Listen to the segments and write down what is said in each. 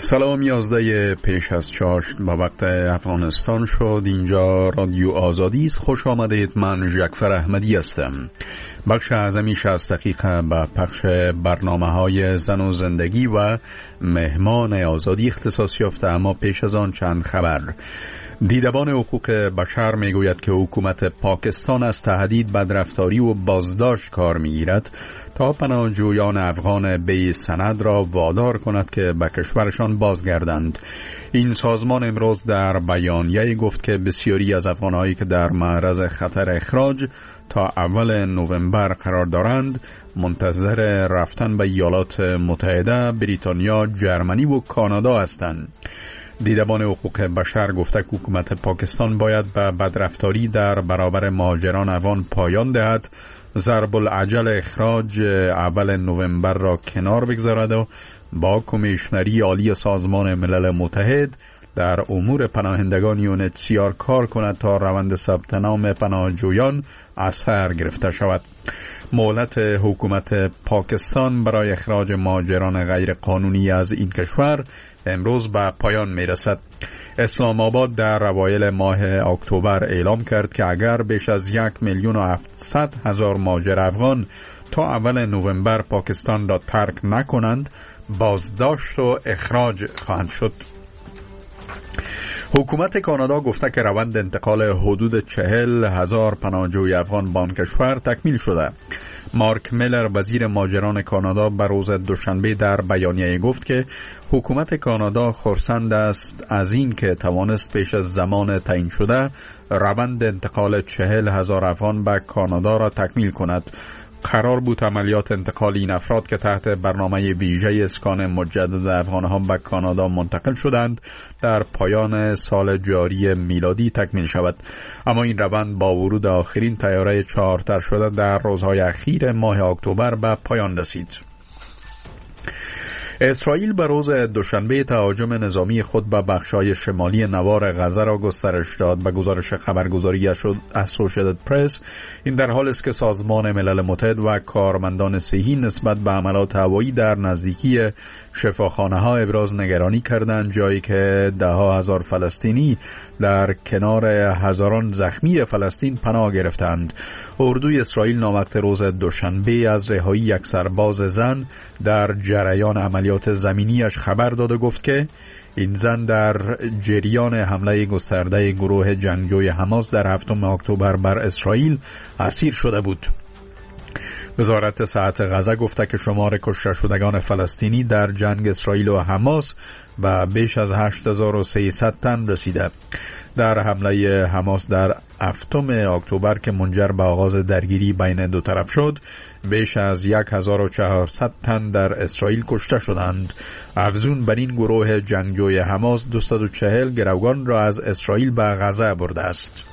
سلام 11 پیش از چاشت با وقت افغانستان شد. اینجا رادیو آزادی است. خوش آمدید. من جعفر احمدی هستم. بخش اعظمی 60 دقیقه به پخش برنامه‌های زن و زندگی و مهمان آزادی اختصاص یافته، اما پیش از آن چند خبر. دیدبان حقوق بشر میگوید که حکومت پاکستان از تهدید بدرفتاری و بازداشت کار میگیرد تا پناهجویان افغان بی سند را وادار کند که به کشورشان بازگردند. این سازمان امروز در بیانیه‌ای گفت که بسیاری از افغانهایی که در معرض خطر اخراج تا اول نوامبر قرار دارند منتظر رفتن به ایالات متحده، بریتانیا، جرمنی و کانادا هستند. دیدبان حقوق بشر گفته که حکومت پاکستان باید به بدرفتاری در برابر مهاجران افغان پایان دهد، ضرب العجل اخراج اول نوامبر را کنار بگذارد و با کمیشنری عالی سازمان ملل متحد در امور پناهندگان یونتسیار کار کند تا روند ثبت نام پناهجویان از سر گرفته شود. مهلت حکومت پاکستان برای اخراج مهاجران غیر قانونی از این کشور امروز به پایان می رسد. اسلام آباد در اوایل ماه اکتبر اعلام کرد که اگر بیش از 1,700,000 مهاجر افغان تا اول نوامبر پاکستان را ترک نکنند بازداشت و اخراج خواهند شد. حکومت کانادا گفته که روند انتقال حدود 40,000 پناهجوی افغان به آن کشور تکمیل شده. مارک میلر وزیر مهاجران کانادا به روز دوشنبه در بیانیه گفت که حکومت کانادا خرسند است از این که توانست پیش از زمان تعیین شده روند انتقال 40,000 افغان به کانادا را تکمیل کند. قرار بود عملیات انتقال این افراد که تحت برنامه ویژه اسکان مجدد افغانها به کانادا منتقل شدند در پایان سال جاری میلادی تکمیل شود، اما این روند با ورود آخرین طیاره چارتر شده در روزهای اخیر ماه اکتبر به پایان رسید. اسرائیل به روز دوشنبه تهاجم نظامی خود به بخش‌های شمالی نوار غزه را گسترش داد. به گزارش خبرگزاری اسوشییتد پرس، این در حالی است که سازمان ملل متحد و کارمندان صحی نسبت به حملات هوایی در نزدیکی شفاخانه‌ها ابراز نگرانی کردند، جایی که ده‌ها هزار فلسطینی در کنار هزاران زخمی فلسطین پناه گرفتند. اردوی اسرائیل ناوقت روز دوشنبه از رهایی یک سرباز زن در جریان عملیات زمینیش خبر داد و گفت که این زن در جریان حمله گسترده گروه جنگجوی حماس در 7 اکتبر بر اسرائیل اسیر شده بود. وزارت صحت غزه گفته که شمار کشته شدگان فلسطینی در جنگ اسرائیل و حماس به بیش از 8,300 تن رسیده. در حمله حماس در 7 اکتبر که منجر به آغاز درگیری بین دو طرف شد، بیش از 1,400 تن در اسرائیل کشته شدند. افزون بر این گروه جنگجوی حماس 240 گروگان را از اسرائیل به غزه برده است.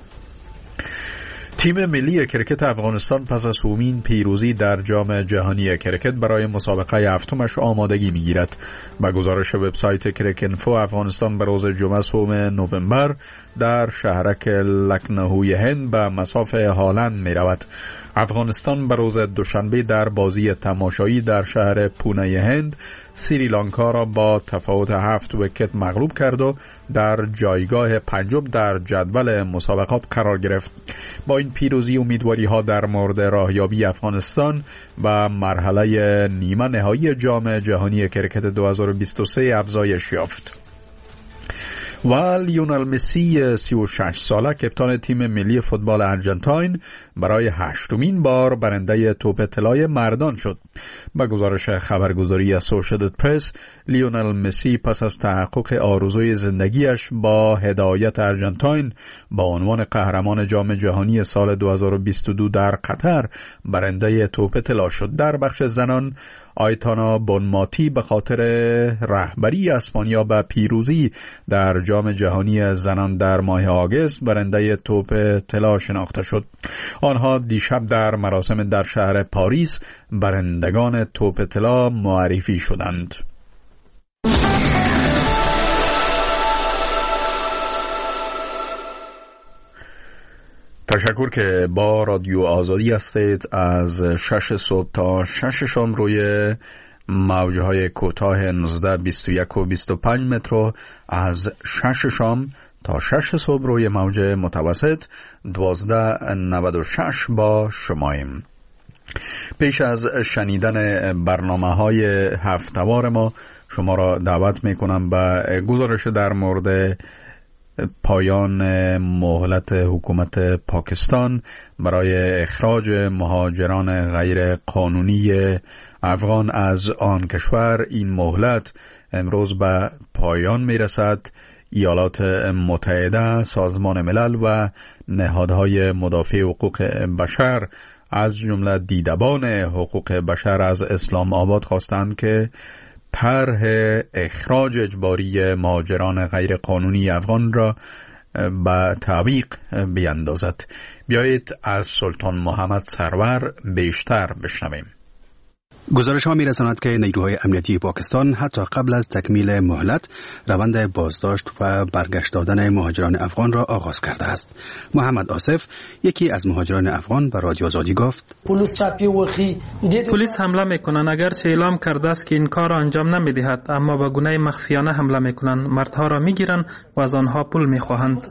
تیم ملی کرکت افغانستان پس از سومین پیروزی در جام جهانی کرکت برای مسابقه هفتمش آمادگی می‌گیرد. به گزارش وبسایت کرکینفو، افغانستان به روز جمعه 3 نوامبر در شهرک لکنهوی هند به مصاف هالند می‌رود. افغانستان به روز دوشنبه در بازی تماشایی در شهر پونه هند سریلانکا را با تفاوت 7 ویکت مغلوب کرد و در جایگاه پنجم در جدول مسابقات قرار گرفت. با این پیروزی امیدواری ها در مورد راهیابی افغانستان و مرحله نیمه نهایی جام جهانی کرکت 2023 افزایش یافت. و لیونل مسی 36 ساله کپتان تیم ملی فوتبال ارژانتین برای 8مین بار برنده توپ طلای مردان شد. با گزارش خبرگزاری اسوشییتد پرس، لیونل مسی پس از تحقق آرزوی زندگیش با هدایت ارژانتین با عنوان قهرمان جام جهانی سال 2022 در قطر برنده توپ طلا شد. در بخش زنان، آیتانا بونماتی به خاطر رهبری اسپانیا به پیروزی در جام جهانی زنان در ماه آگوست برنده توپ طلا شناخته شد. آنها دیشب در مراسم در شهر پاریس برندگان توپ طلا معرفی شدند. تشکر که با رادیو آزادی هستید. از 6 صبح تا 6 شام روی موجهای کوتاه 19، 21 و 25 متر از 6 شام تا 6 صبح روی موج متوسط 1296 با شماییم. پیش از شنیدن برنامه‌های هفته‌وار ما شما را دعوت می‌کنم به گزارش در مورد پایان مهلت حکومت پاکستان برای اخراج مهاجران غیر قانونی افغان از آن کشور. این مهلت امروز به پایان می‌رسد. ایالات متحده، سازمان ملل و نهادهای مدافع حقوق بشر از جمله دیدبان حقوق بشر از اسلام آباد خواستند که طرح اخراج اجباری مهاجران غیر قانونی افغان را به تعویق بیندازد. بیایید از سلطان محمد سرور بیشتر بشنویم. گزارش ها می رساند که نیروهای امنیتی پاکستان حتی قبل از تکمیل مهلت روند بازداشت و برگشت دادن مهاجران افغان را آغاز کرده است. محمد آصف، یکی از مهاجران افغان، به رادیو آزادی گفت: پلیس حمله میکنند، اگرچه اعلام کرده است که این کار را انجام نمیدهد، اما با گونه مخفیانه حمله میکنند. مردها را میگیرند و از آنها پول میخواهند.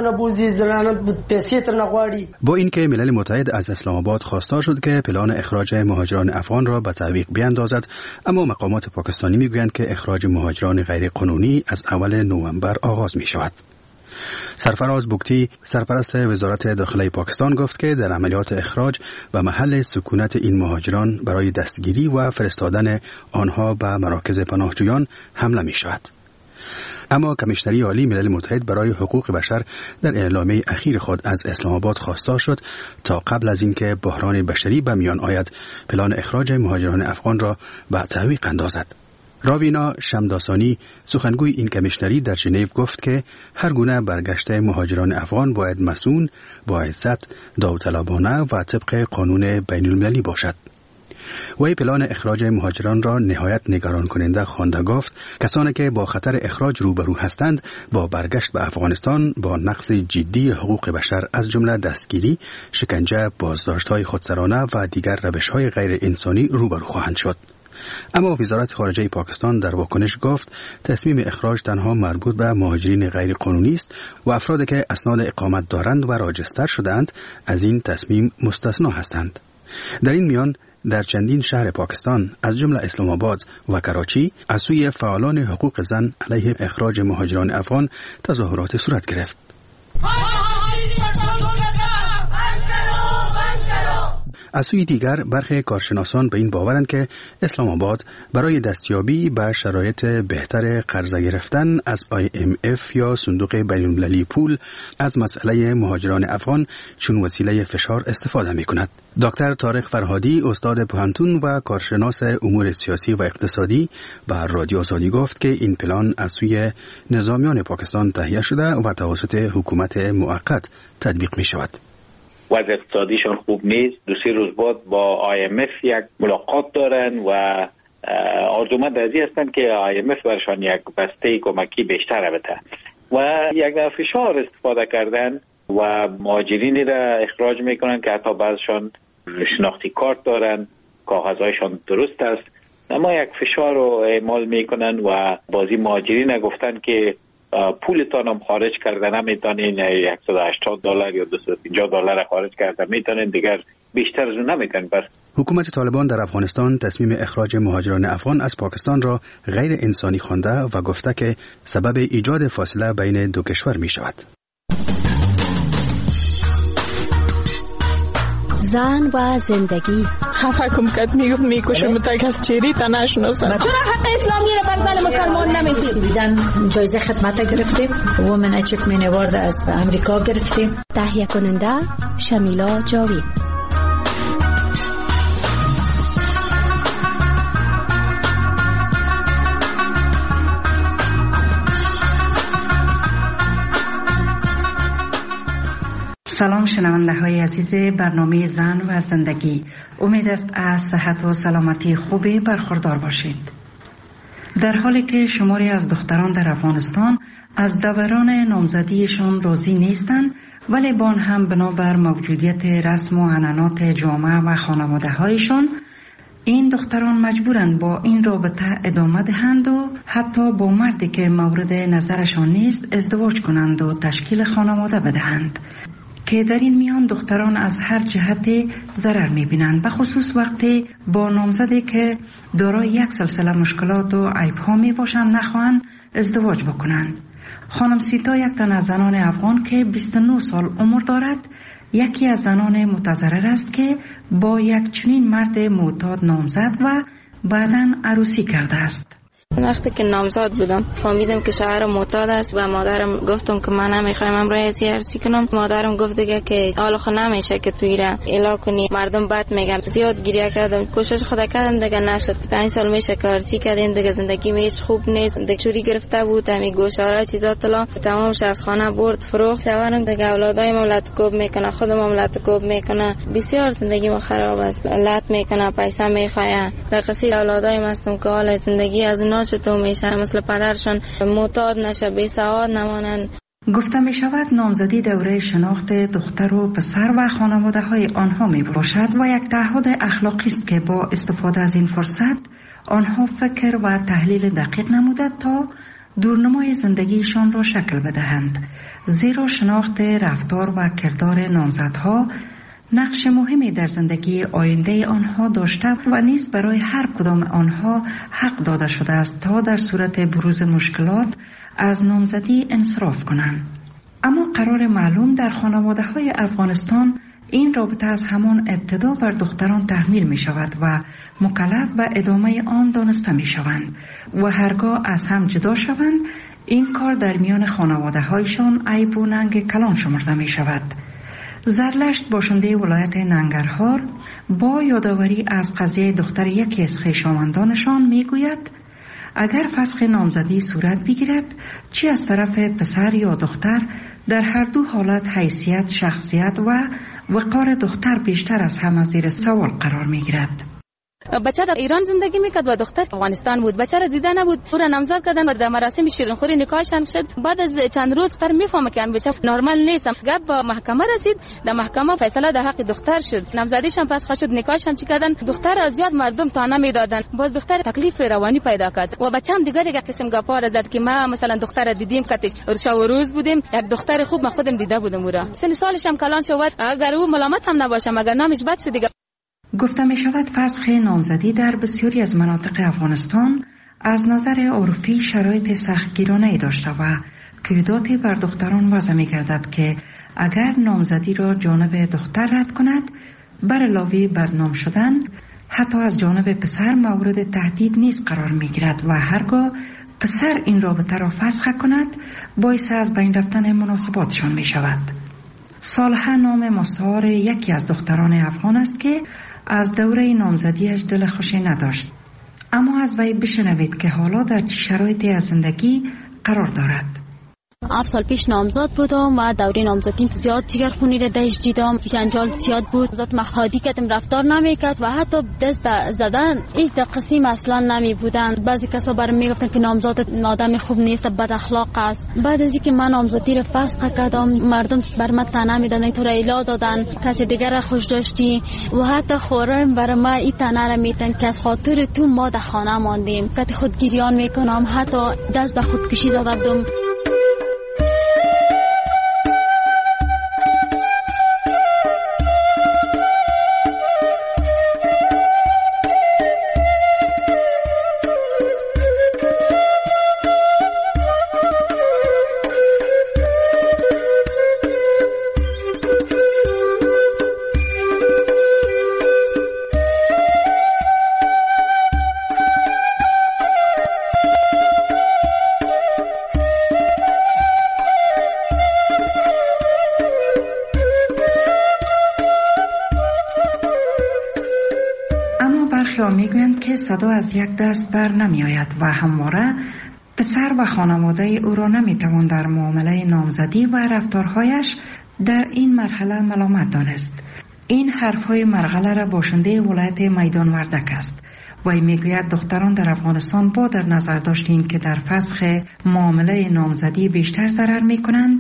با اینکه ملل متحد از اسلام آباد خواستار شد که پلان اخراج مهاجران افغان را به تعویق بیاندازد، اما مقامات پاکستانی میگویند که اخراج مهاجران غیر قانونی از اول نوامبر آغاز می شود. سرفراز بگتی، سرپرست وزارت داخلی پاکستان، گفت که در عملیات اخراج و محل سکونت این مهاجران برای دستگیری و فرستادن آنها به مراکز پناهجویان حمله می شود. اما کمیشنری عالی ملل متحد برای حقوق بشر در اعلامیه اخیر خود از اسلام آباد خواستار شد تا قبل از اینکه بحران بشری به میان آید پلان اخراج مهاجران افغان را به تعویق اندازد. راوینا شمداسانی، سخنگوی این کمیشنری، در ژنو گفت که هر گونه برگشت مهاجران افغان باید مسئول، با عزت، داوطلبانه و طبق قانون بین المللی باشد. وی پلان اخراج مهاجران را نهایت نگران کننده خوانده. گفت کسانی که با خطر اخراج روبرو هستند با برگشت به افغانستان با نقض جدی حقوق بشر از جمله دستگیری، شکنجه، بازداشت‌های خودسرانه و دیگر روش‌های غیر انسانی روبرو خواهند شد. اما وزارت خارجه پاکستان در واکنش گفت تصمیم اخراج تنها مربوط به مهاجرین غیر قانونی است و افرادی که اسناد اقامت دارند و راجستر شده‌اند از این تصمیم مستثنا هستند. در این میان در چندین شهر پاکستان از جمله اسلام آباد و کراچی از سوی فعالان حقوق زن علیه اخراج مهاجران افغان تظاهرات صورت گرفت. از سوی دیگر برخی کارشناسان به این باورند که اسلام آباد برای دستیابی به شرایط بهتر قرضه گرفتن از IMF یا صندوق بین‌المللی پول از مسئله مهاجران افغان چون وسیله فشار استفاده می کند. دکتر طارق فرهادی، استاد پوهنتون و کارشناس امور سیاسی و اقتصادی، به رادیو آزادی گفت که این پلان از سوی نظامیان پاکستان تهیه شده و توسط حکومت موقت تطبیق می شود. وضع اقتصادیشان خوب نیست. 2-3 روز بعد با IMF یک ملاقات دارن و آرزومند از این هستند که IMF برشان یک بسته کمکی بیشتر بده و یک فشار استفاده کردن و مهاجرینی را اخراج میکنن که حتی بعضشان شناختی کارت دارن، کاغذهایشان درست است، اما یک فشار رو اعمال میکنن و بازی مهاجرین گفتن که پولتان هم خارج کرده نمیتونین، $180 یا $250 خارج کرده میتونین، دیگر بیشتر از اون نمیتونین. بس حکومت طالبان در افغانستان تصمیم اخراج مهاجران افغان از پاکستان را غیر انسانی خوانده و گفته که سبب ایجاد فاصله بین دو کشور می شود. زن و زندگی خفکم کت میکشم تا کس چیری تا نشناسم. چرا حق اسلامی را بر زن مسلمان نمیدید؟ سویدن جایزه خدمت گرفتیم، وومن اچیومنت اوارد از امریکا گرفتیم. تهیه کننده شمیلا جاوید. سلام شنونده های عزیز برنامه زن و زندگی، امید است از صحت و سلامتی خوبی برخوردار باشید. در حالی که شماری از دختران در افغانستان از دوران نامزدیشان راضی نیستند، ولی با آن هم بنابر موجودیت رسم و عنعنات جامعه و خانواده هایشان این دختران مجبورند با این رابطه ادامه دهند و حتی با مردی که مورد نظرشان نیست ازدواج کنند و تشکیل خانواده بدهند که در این میان دختران از هر جهت ضرر می‌بینند، به خصوص وقتی با نامزدی که دارای یک سلسله مشکلات و عیب‌ها میباشند نخواهند ازدواج بکنند. خانم سیتا یک تن از زنان افغان که 29 سال عمر دارد، یکی از زنان متضرر است که با یک چنین مرد معتاد نامزد و بعداً عروسی کرده است. وقتی که نامزد بودم فهمیدم که شوهر معتاد است و مادرم گفتم که من نمیخوایم امروز عروسی کنم. مادرم گفت دیگه که حالا خود نمیشه که توی را اعلام کنی، مردم بد میگن. زیاد گریه کردم، کوشش خدا کردم دیگه نشد. 5 سال میشه که عروسی کردیم دیگه، زندگی هیچ خوب نیست. دیگه چوری گرفته بود، همین گوشواره چیزا طلا تمامش از خانه برد فروخت. شوهرم دیگه اولادای مملت کوب میکنه، خود مملت کوب میکنه، بسیار زندگی ما خراب است. لط میکنه، پیسه میخواه. دقیقاً اولادای ماستم که حال زندگی از اونها چطور میشه، مثل پدرشون معتاد نشه، بی سواد نمانن. گفته می شود نامزدی دوره شناخت دختر و پسر و خانواده های آنها می باشد و یک تعهد اخلاقی است که با استفاده از این فرصت آنها فکر و تحلیل دقیق نموده تا دورنمای زندگیشان را شکل بدهند، زیرا شناخت رفتار و کردار نامزدها نقش مهمی در زندگی آینده آنها داشته و نیز برای هر کدام آنها حق داده شده است تا در صورت بروز مشکلات از نامزدی انصراف کنند. اما قرار معلوم در خانواده های افغانستان این رابطه از همان ابتدا بر دختران تحمیل می شود و مکلف به ادامه آن دانسته می شوند و هرگاه از هم جدا شوند این کار در میان خانواده هایشان عیب و ننگ کلان شمرده می شود. زرلشت باشنده ولایت ننگرهار با یادآوری از قضیه دختر یکی از خویشاوندانشان میگوید اگر فسخ نامزدی صورت بگیرد چی از طرف پسر یا دختر، در هر دو حالت حیثیت، شخصیت و وقار دختر بیشتر از همه زیر سوال قرار میگیرد. بچه در ایران زندگی میکرد و دختر افغانستان بود. بچه را دیده نبود، او را نامزد کردن و در مراسم شیرینخوری نکاحش هم شد. بعد از چند روز دختر میفهمه که بچه نرمال نیست. گپ با محکمه رسید، در محکمه فیصله در حق دختر شد. نامزدیش هم پس شد، نکاحش هم چی کردن، دختر از زیاد مردم تانه میدادن. باز دختر تکلیف روانی پیدا کرد و بچه هم دیگه قسم گپا را زد که ما مثلا دختر را دیدیم کاتش شب و روز بودیم، یک دختر خوب ما خودم دیده بودم. او را سن سالش هم کلان شد، اگر او ملامت هم نباشه مگر نامش بد شد دیگه. گفته می شود فسخ نامزدی در بسیاری از مناطق افغانستان از نظر عرفی شرایط سختگیرانه‌ای داشته و قیوداتی بر دختران وضع می گردد که اگر نامزدی را جانب دختر رد کند بر علاوه بدنام شدن حتی از جانب پسر مورد تهدید نیز قرار می گیرد و هرگاه پسر این رابطه را فسخ کند باعث از بین رفتن مناسباتشان می شود. صالحه نام مستعار یکی از دختران افغان است که از دوره نامزدیش دل خوشی نداشت، اما از وی بشنوید که حالا در چه شرایطی از زندگی قرار دارد. 7 سال پیش نامزد بودم و دوره نامزدیم زیاد جگرخونی را درش دیدم، جنجال زیاد بود، زیاد محادی کردم، رفتار نمیکرد و حتی دست به زدن هیچ قسمی اصلا نمی بودن. بعضی کسا برام میگفتن که نامزد آدم خوب نیست، بد اخلاق است. بعد از اینکه من نامزدی را فسخ کردم مردم بر من طعنه میدادن، تو را الا دادن، کسی دیگر را خوش داشتی و حتی خورم بر ما این طعنه را میدن که از خاطر تو ما در خانه ماندیم. کتی خودگیریان میکنم، حتی دست به خودکشی زدم. میگویند که صدا از یک دست بر نمی آید و همواره پسر و خانواده او را نمی توان در معامله نامزدی و رفتارهایش در این مرحله ملامت دانست. این حرفهای مرغله را باشنده ولایت میدان وردک است و میگوید دختران در افغانستان با در نظر داشتیم که در فسخ معامله نامزدی بیشتر ضرر می کنند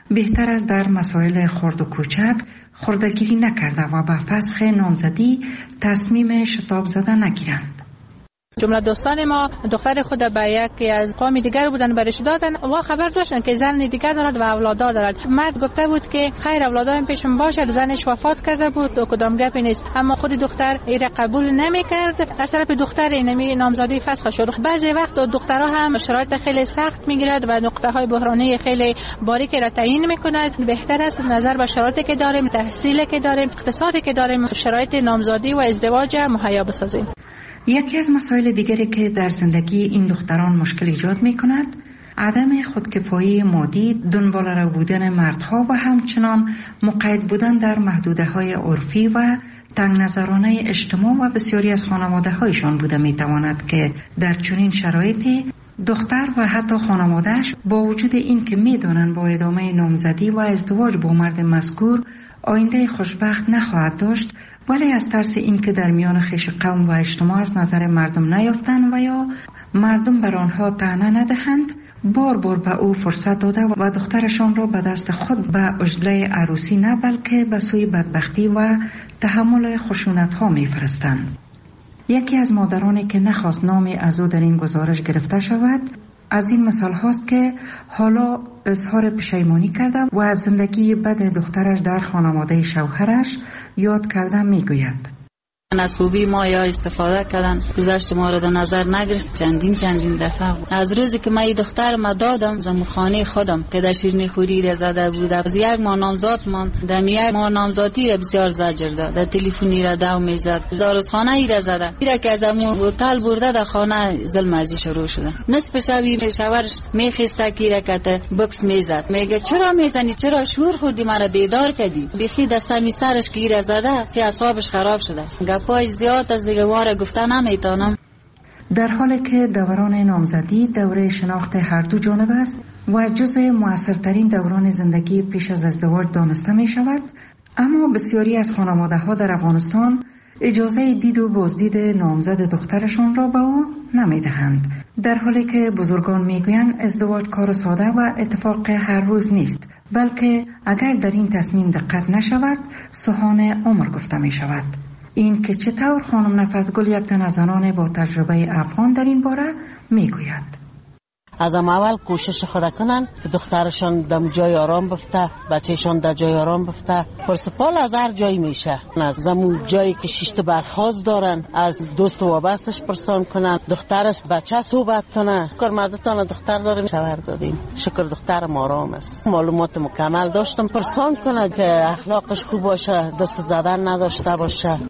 بهتر است در مسائل خرد و کوچک خردگیری نکرده و به فسخ نامزدی تصمیم شتاب زده نگیرند. جمله دوستان ما دختر خود به یکی از قوم دیگر بودن برش دادن و خبر داشتن که زن دیگر دارد و اولادها دارد. مرد گفته بود که خیر اولادایم پیشم باشه، زنش وفات کرده بود و کدام گپی نیست، اما خود دختر ایره قبول نمیکرد. از طرف دختر اینمی نامزدی فسخ شد. بعضی وقت دخترها هم شرایط خیلی سخت میگیرد و نقطه های بحرانی خیلی باریکی را تعیین میکند. بهتر است نظر به شرایطی که داریم، تحصیلی که داریم، اقتصادی که داریم، شرایط نامزدی و ازدواج مهیا بسازیم. یکی از مسائل دیگری که در زندگی این دختران مشکل ایجاد می کند عدم خودکفایی مادی، دنبال رو بودن مردها و همچنان مقید بودن در محدوده های عرفی و تنگ نظرانه اجتماع و بسیاری از خانواده هایشان بوده می تواند که در چنین شرایطی دختر و حتی خانوادهش با وجود این که می دانند با ادامه نامزدی و ازدواج با مرد مذکور آینده خوشبخت نخواهد داشت، ولی از ترس اینکه در میان خویش قوم و اجتماع از نظر مردم نیافتند و یا مردم بر آنها طعنه ندهند، بار بار به او فرصت داده و دخترشان را به دست خود به عجله عروسی نه بلکه به سوی بدبختی و تحمل خشونت ها می فرستند. یکی از مادرانی که نخواست نامی از او در این گزارش گرفته شود از این مثال هاست که حالا اظهار پشیمانی کرده و از زندگی بد دخترش در خانواده شوهرش یاد کرده می گوید. از خوبی ما یا استفاده کردن، گذشت ما را در نظر نگرفت. چندین دفعه از روزی که من این دختر ما دادم زمو خانه خودم که در شیرینی خوری را زده بود، از یک ماه نامزاد من در یک ماه نامزادی را بسیار زجر داد، در تلفنی را دو میزد، داروخانه ای را زده، ایرا که از امو هتل برده در خانه ظلم ازی شروع شده. نصف شبی شوهرش میخسته که ایرا که بکس میزد، میگه چرا میزنی، چرا شور خوردی، مرا بیدار کردی. بخی دستمی سرش که ایرا زده که اعصابش خراب شده. پای زیاد از دیگه واره گفته نمیتونم. در حالی که دوران نامزدی دوره شناخت هر دو جانب است و جزء موثرترین دوران زندگی پیش از ازدواج دانسته می شود، اما بسیاری از خانواده ها در افغانستان اجازه دید و بازدید نامزد دخترشان را به او نمی دهند، در حالی که بزرگان می گویند ازدواج کار ساده و اتفاق هر روز نیست، بلکه اگر در این تصمیم دقت نشود سوهان عمر گفته می شود. این که چطور خانم نفسگل یک تن از زنان با تجربه افغان در این باره میگوید. از اول کوشش خود کنن که دخترشان در جای آرام بفته، بچهشان در جای آرام بفته. پرسپال از هر جایی میشه، از زمون جایی که شیشت برخواست دارن از دوست و وابستش پرسان کنن، دخترش بچه صحبت کنه. شکر مدتان دختر داریم، شوهر دادیم، شکر دخترم آرام است، معلومات مکمل داشتم، پرسان کنه که اخلاقش خوب باشه، دست زدن نداشته باشه.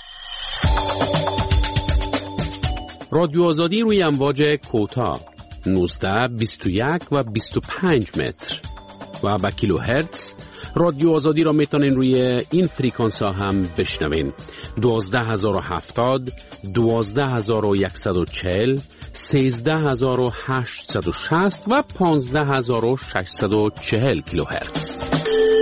رادیو آزادی روی امواج کوتاه 19, 21 و 25 متر و با کیلو هرتز. رادیو آزادی را میتونین روی این فریکانس ها هم بشنوین: 12070, 12140, 13860 و 15640 کیلو هرتز.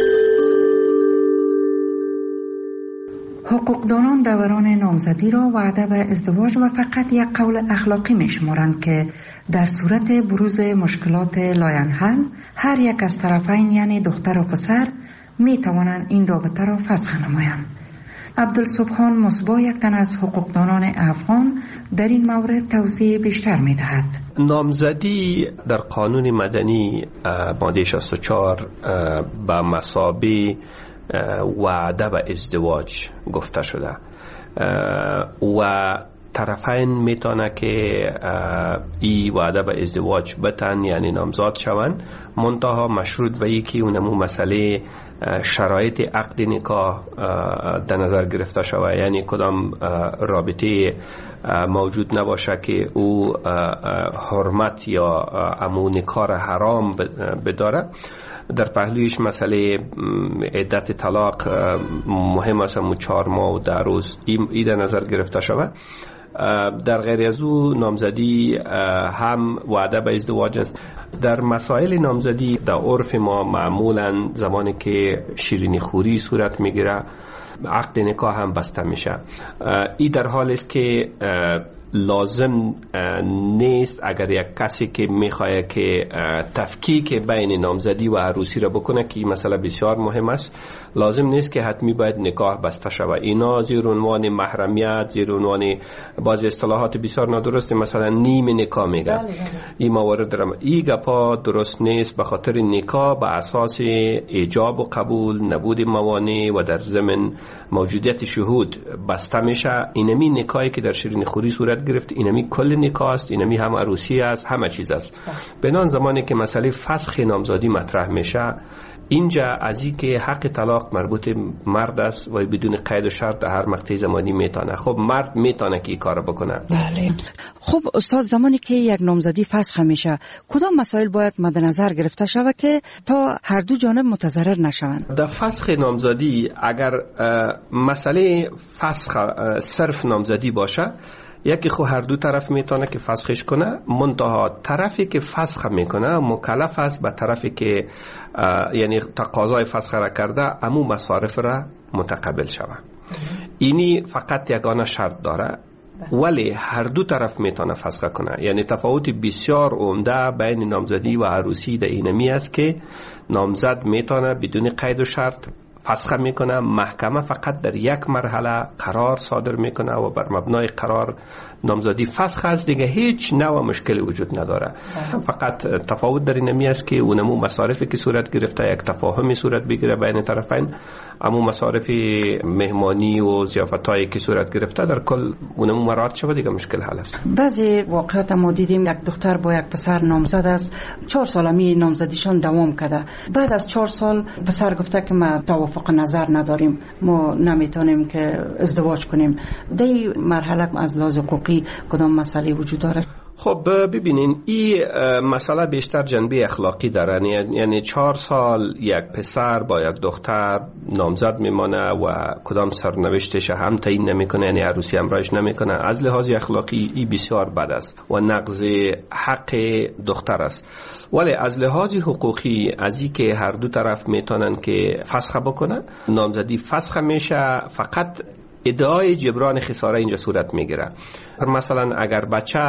حقوقدانان دوران نامزدی را وعده به ازدواج و فقط یک قول اخلاقی می شمارند که در صورت بروز مشکلات لاینحل هر یک از طرفین یعنی دختر و پسر می توانند این رابطه را فسخ نمایند. عبدالسبحان مصباح یک تن از حقوقدانان افغان در این مورد توضیح بیشتر می دهد. نامزدی در قانون مدنی ماده 64 به مثابه وعده به ازدواج گفته شده و طرفین میتونه که ای وعده به ازدواج بتن یعنی نامزاد شوند، منتها مشروط به یکی اونمو مسئله شرایط عقد نکاح در نظر گرفته شود، یعنی کدام رابطه موجود نباشه که او حرمت یا امو نکاح حرام بداره. در پهلویش مسئله عدت طلاق مهم است، 4 ماه و 10 روز ای در نظر گرفته شود. در غیر از او نامزدی هم وعده به ازدواج است. در مسائل نامزدی در عرف ما معمولا زمانی که شیرینی خوری صورت میگیره عقد نکاح هم بسته میشه. ای در حال است که لازم نیست اگر یک کسی که میخواد که تفکیک بین نامزدی و عروسی را بکنه که مسئله بسیار مهم است، لازم نیست که حتمی باید نکاح بسته شود. اینا زیر عنوان محرمیت، زیر عنوان بعضی اصطلاحات بسیار نادرست مثلا نیم نکاح میگن. این موارد دارم، این گپا درست نیست. به خاطر نکاح به اساس ایجاب و قبول، نبود موانع و در ضمن موجودیت شهود بسته میشه. اینمی نکاحی که در شیرین خوری صورت گرفت، اینمی کل نکاح است، اینمی هم عروسی است، همه چیز است. بنان زمانی که مسئله فسخ نامزدی مطرح میشه، اینجا از این که حق طلاق مربوط مرد است و بدون قید و شرط در هر مقطع زمانی میتونه. خب مرد میتونه که این کار بکنه. بله. خب استاد، زمانی که یک نامزدی فسخ میشه، کدام مسائل باید مد نظر گرفته شود که تا هر دو جانب متضرر نشوند؟ در فسخ نامزدی اگر مسئله فسخ صرف نامزدی باشه، یکی خو هر دو طرف میتونه که فسخش کنه، منتها طرفی که فسخ میکنه مکلف است به طرفی که یعنی تقاضای فسخ را کرده امو مصارف را متقبل شود. اینی فقط یگانه شرط داره، ولی هر دو طرف میتونه فسخ کنه. یعنی تفاوت بسیار عمده بین نامزدی و عروسی در اینمی است که نامزد میتونه بدون قید و شرط فسخ میکنه، محکمه فقط در یک مرحله قرار صادر میکنه و بر مبنای قرار نامزدی فسخ است، دیگه هیچ نوع مشکلی وجود نداره. فقط تفاوت در اینمی است که اونمو مصارفی که صورت گرفته یک تفاهمی صورت بگیره بین طرفین، اما مصارف مهمانی و ضیافتایی که صورت گرفته در کل اونمو مراعات شود، دیگه مشکل حل است. بعضی واقعات ما دیدیم یک دختر با یک پسر نامزد است، 4 سال می نامزدیشون دوام کرده. بعد از 4 سال پسر گفته که ما توافق نظر نداریم، ما نمیتونیم که ازدواج کنیم. در این مرحله از لحاظ حقوقی کدام مسئله وجود داره؟ خب ببینین، این مسئله بیشتر جنبه اخلاقی داره. یعنی 4 سال یک پسر با یک دختر نامزد میمانه و کدام سرنوشتش هم تعیین نمیکنه، یعنی عروسی همراهش نمیکنه. از لحاظ اخلاقی این بسیار بد است و نقض حق دختر است. ولی از لحاظ حقوقی از این که هر دو طرف میتونن که فسخ بکنن، نامزدی فسخ میشه، فقط ادعای جبران خساره اینجا صورت میگیره. مثلا اگر بچه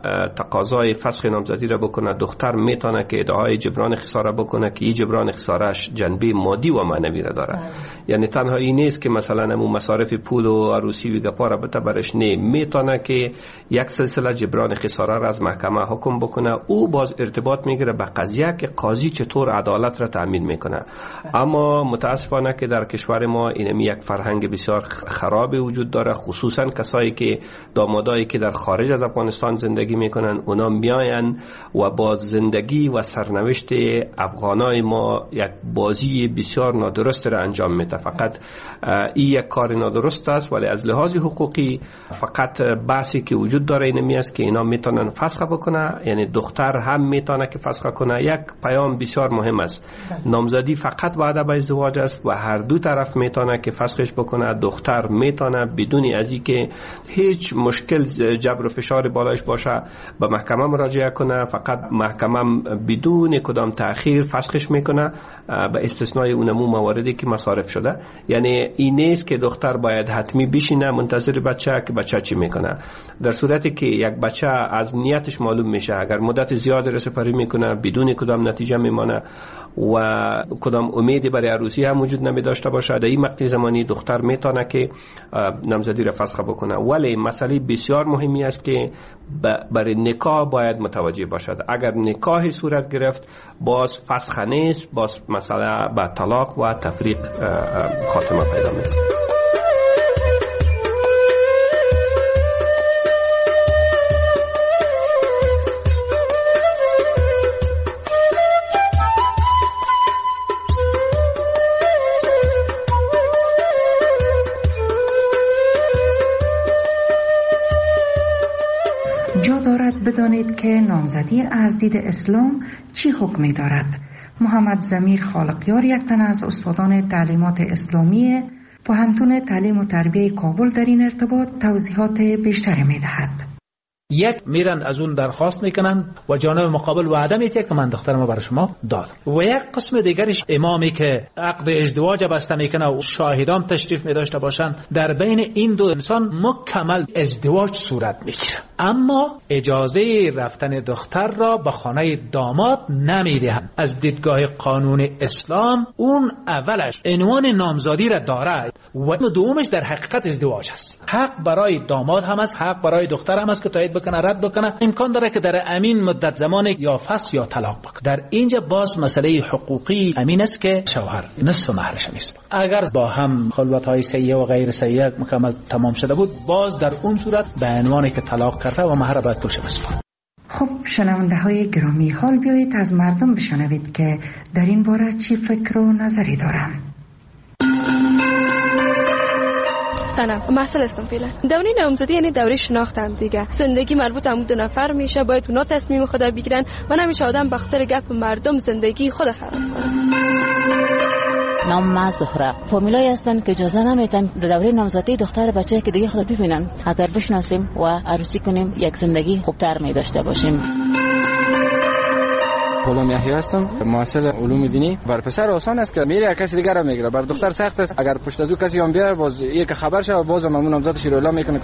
تقاضای فسخ نامزدی را بکنه، دختر میتونه که ادعای جبران خساره بکنه که این جبران خسارهش جنبه مادی و معنوی را داره. یعنی تنها این نیست که مثلا همون مصارف پول و عروسی و گپا را بته برش، نه، میتونه که یک سلسله جبران خساره را از محکمه حکم بکنه. او باز ارتباط میگیره به قضیه که قاضی چطور عدالت را تامین میکنه. اما متاسفانه که در کشور ما این یک فرهنگ بسیار خراب وجود داره، خصوصا کسایی که دامادایی که در خارج از افغانستان زندگی میکنن، اونا میاین و با زندگی و سرنوشت افغانای ما یک بازی بسیار نادرست را انجام میده. فقط این یک کار نادرست است، ولی از لحاظ حقوقی فقط بحثی که وجود داره اینمی است که اینا میتونن فسخ بکنه، یعنی دختر هم میتونه که فسخ کنه. یک پیام بسیار مهم است، نامزدی فقط وعده به ازدواج است و هر دو طرف میتونه که فسخش بکنه. دختر میتونه بدون از اینکه هیچ مشکل جبر و فشار بالایش باشه به محکمه مراجعه کنه، فقط محکمه بدون کدام تأخیر فسخش میکنه به استثنای اونمو مواردی که مصارف شده. یعنی این نیست که دختر باید حتمی بشینه منتظر بچه که بچه چی میکنه. در صورتی که یک بچه از نیتش معلوم میشه، اگر مدت زیاد رسپری میکنه بدون کدام نتیجه میمانه و کدام امیدی برای عروسی هم وجود نمی داشته باشه، در این مقطع زمانی دختر میتونه که نامزدی را فسخ بکنه. ولی مسئله بسیار مهمی است که برای نکاح باید متوجه باشد. اگر نکاح صورت گرفت باز فسخ نیست، باز مسئله به طلاق و تفریق خاتمه پیدا میکنه. بدانید که نامزدی از دید اسلام چی حکمی دارد. محمد ضمیر خالقیار، یک تن از استادان تعلیمات اسلامی پوهنتون تعلیم و تربیه کابل، در این ارتباط توضیحات بیشتری می‌دهد. یک، میرن از اون درخواست میکنن و جانب مقابل وعده میده که من دخترمو برای شما دادم. و یک قسم دیگرش امامی که عقد ازدواج بسته میکنه و شاهدان تشریف میداشته باشن، در بین این دو انسان مکمل ازدواج صورت میگیره. اما اجازه رفتن دختر را به خانه داماد نمیدهند. از دیدگاه قانون اسلام اون اولش عنوان نامزادی را داره و دومش در حقیقت ازدواج است. حق برای داماد هم است، حق برای دختر هم است که تایید بکنه رد بکنه. امکان داره که در امین مدت زمان یا فسخ یا طلاق بکنه. در اینجا باز مسئله حقوقی امین است که شوهر نصف مهرش نیست. اگر با هم خلوت‌های صحیح و غیر صحیح مکمل تمام شده بود، باز در اون صورت به عنوانی که طلاق کرده و مهر باید پولش بسپاره. خب شنونده های گرامی، حال بیایید از مردم بشنوید که در این باره چی فکر و نظری دارن. سلام، مسئله هستم فعلا. دوره نامزدی یعنی دوره شناخت هم دیگه. زندگی مربوط هم دو نفر میشه، باید اونا تصمیم خود بگیرن و نمیشه آدم به خاطر گپ مردم زندگی خود خراب کنه. نام ما زهره. فامیلایی هستن که اجازه نمیدن در دوره نامزدی دختر بچه که دیگه خود ببینن. اگر بشناسیم و عروسی کنیم یک زندگی خوبتر می داشته باشیم. غلام یحیی هستم، محصل علوم دینی. بر پسر آسان است که میره کسی دیگر را میگیره، بر دختر سخت است. اگر پشت از او کسی هم بیاره باز یک خبر شه و باز همون نامزدش رو اعلام میکنه.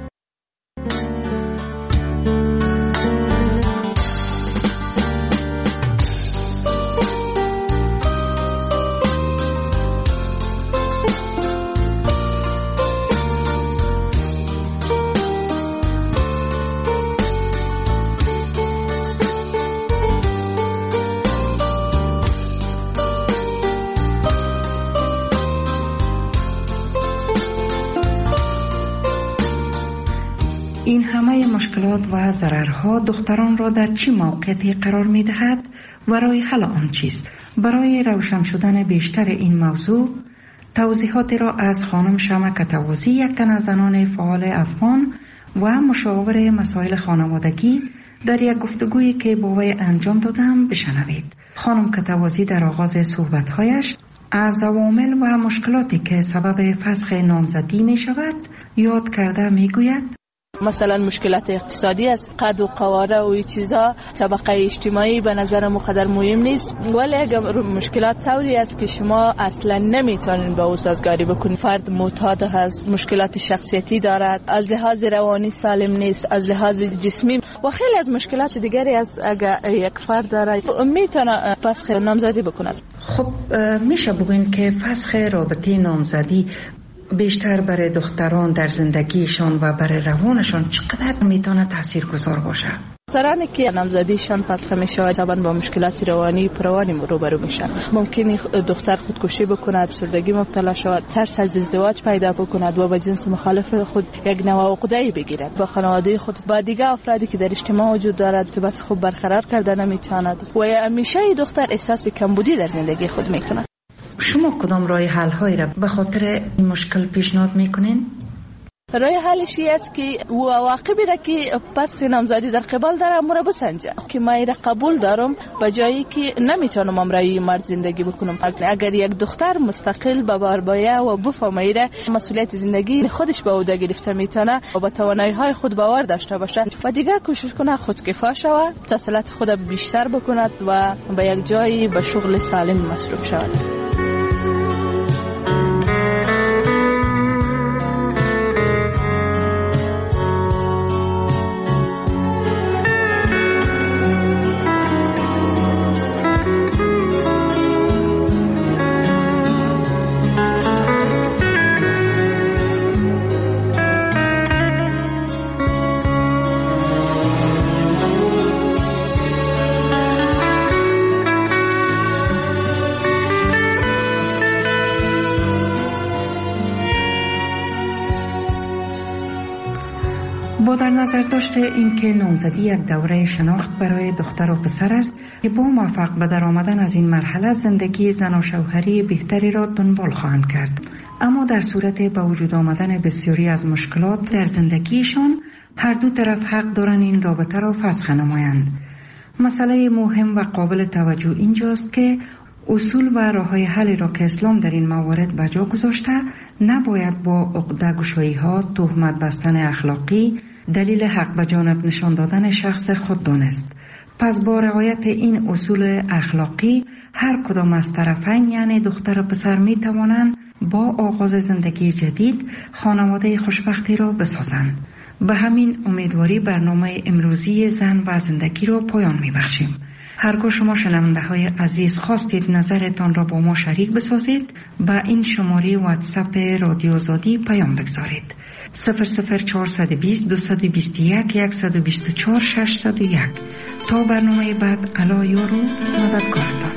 این همه مشکلات و ضررها دختران را در چه موقعیتی قرار می دهد و راه حل آن چیست؟ برای روشن شدن بیشتر این موضوع توضیحاتی را از خانم شمع کتوازی، یک تن از زنان فعال افغان و مشاور مسائل خانوادگی، در یک گفتگویی که با وی انجام دادم بشنوید. خانم کتوازی در آغاز صحبت‌هایش از عوامل و مشکلاتی که سبب فسخ نامزدی می شود یاد کرده می گوید: مثلا مشکلات اقتصادی است، قد و قواره و این چیزا، طبقه اجتماعی به نظر مقدر مهم نیست، ولی اگر مشکلات طوری است که شما اصلا نمیتونین به او سازگاری بکنید. فرد معتاد هست، مشکلات شخصیتی دارد، از لحاظ روانی سالم نیست، از لحاظ جسمی و خیلی از مشکلات دیگری است. اگر یک فرد داره میتونه فسخ نامزدی بکند. خب میشه بگوین که فسخ رابطه نامزدی بیشتر برای دختران در زندگیشان و برای روانشان چقدر میتونه تاثیرگذار باشه؟ دخترانی که نامزدیشان فسخ میشه طبعا با مشکلات روانی پروانی روبرو میشن. ممکنه دختر خودکشی بکند، افسردگی مبتلا شود، ترس از ازدواج پیدا بکند و با جنس مخالف خود یک نوع عقده‌ای بگیرد. با خانواده خود با دیگه افرادی که در اجتماع وجود دارد ارتباط خوب برقرار کردن نمیتواند و همیشه دختر احساس کمبودی در زندگی خود میکند. شما کدام راه حل هایی را به خاطر این مشکل پیشنهاد میکنین؟ راه حلش است که عواقبی را که پس نامزدی در قبال داره امور بسنجه که من را قبول دارم به جایی که نمیتونم امرای مرد زندگی بکنم. اگر یک دختر مستقل به بار باید و بفهمه مسئولیت زندگی خودش به عهده گرفته میتونه و با توانایی های خود باور داشته باشه و دیگه کوشش کنه خودکفا شود، تحصیلات خود بیشتر بکند و به یک جایی به شغل سالم مصروف شود. با در نظر داشته اینکه نامزدی یک دوره شناخت برای دختر و پسر است که با موفق به در آمدن از این مرحله زندگی زن و شوهری بهتری را دنبال خواهند کرد، اما در صورت به وجود آمدن بسیاری از مشکلات در زندگیشان هر دو طرف حق دارند این رابطه را فسخ نمایند. مسئله مهم و قابل توجه اینجاست که اصول و راه‌های حل را که اسلام در این موارد به جا گذاشته نباید با عقده‌گشایی‌ها، تهمت بستن اخلاقی دلیل حق به جانب نشان دادن شخص خود دانست. پس با رعایت این اصول اخلاقی هر کدام از طرفین یعنی دختر و پسر می توانند با آغاز زندگی جدید خانواده خوشبختی را بسازند. به همین امیدواری برنامه امروزی زن و زندگی را پایان می‌بخشیم. هرگاه شما شنونده های عزیز خواستید نظرتان را با ما شریک بسازید، با این شماره واتساپ رادیو آزادی پیام بگذارید. 00420 221 124 601. تا برنامه بعد، الا یارو مددکارتان.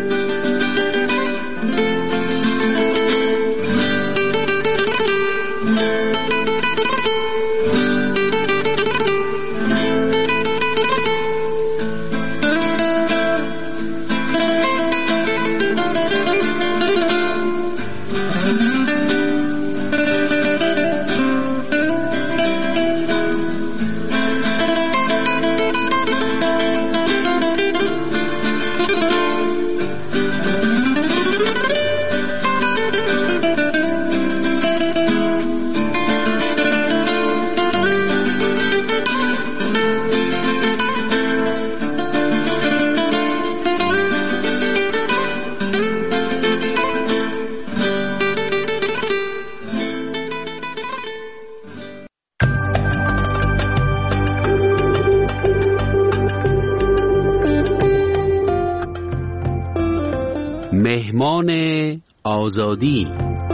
مهمان آزادی.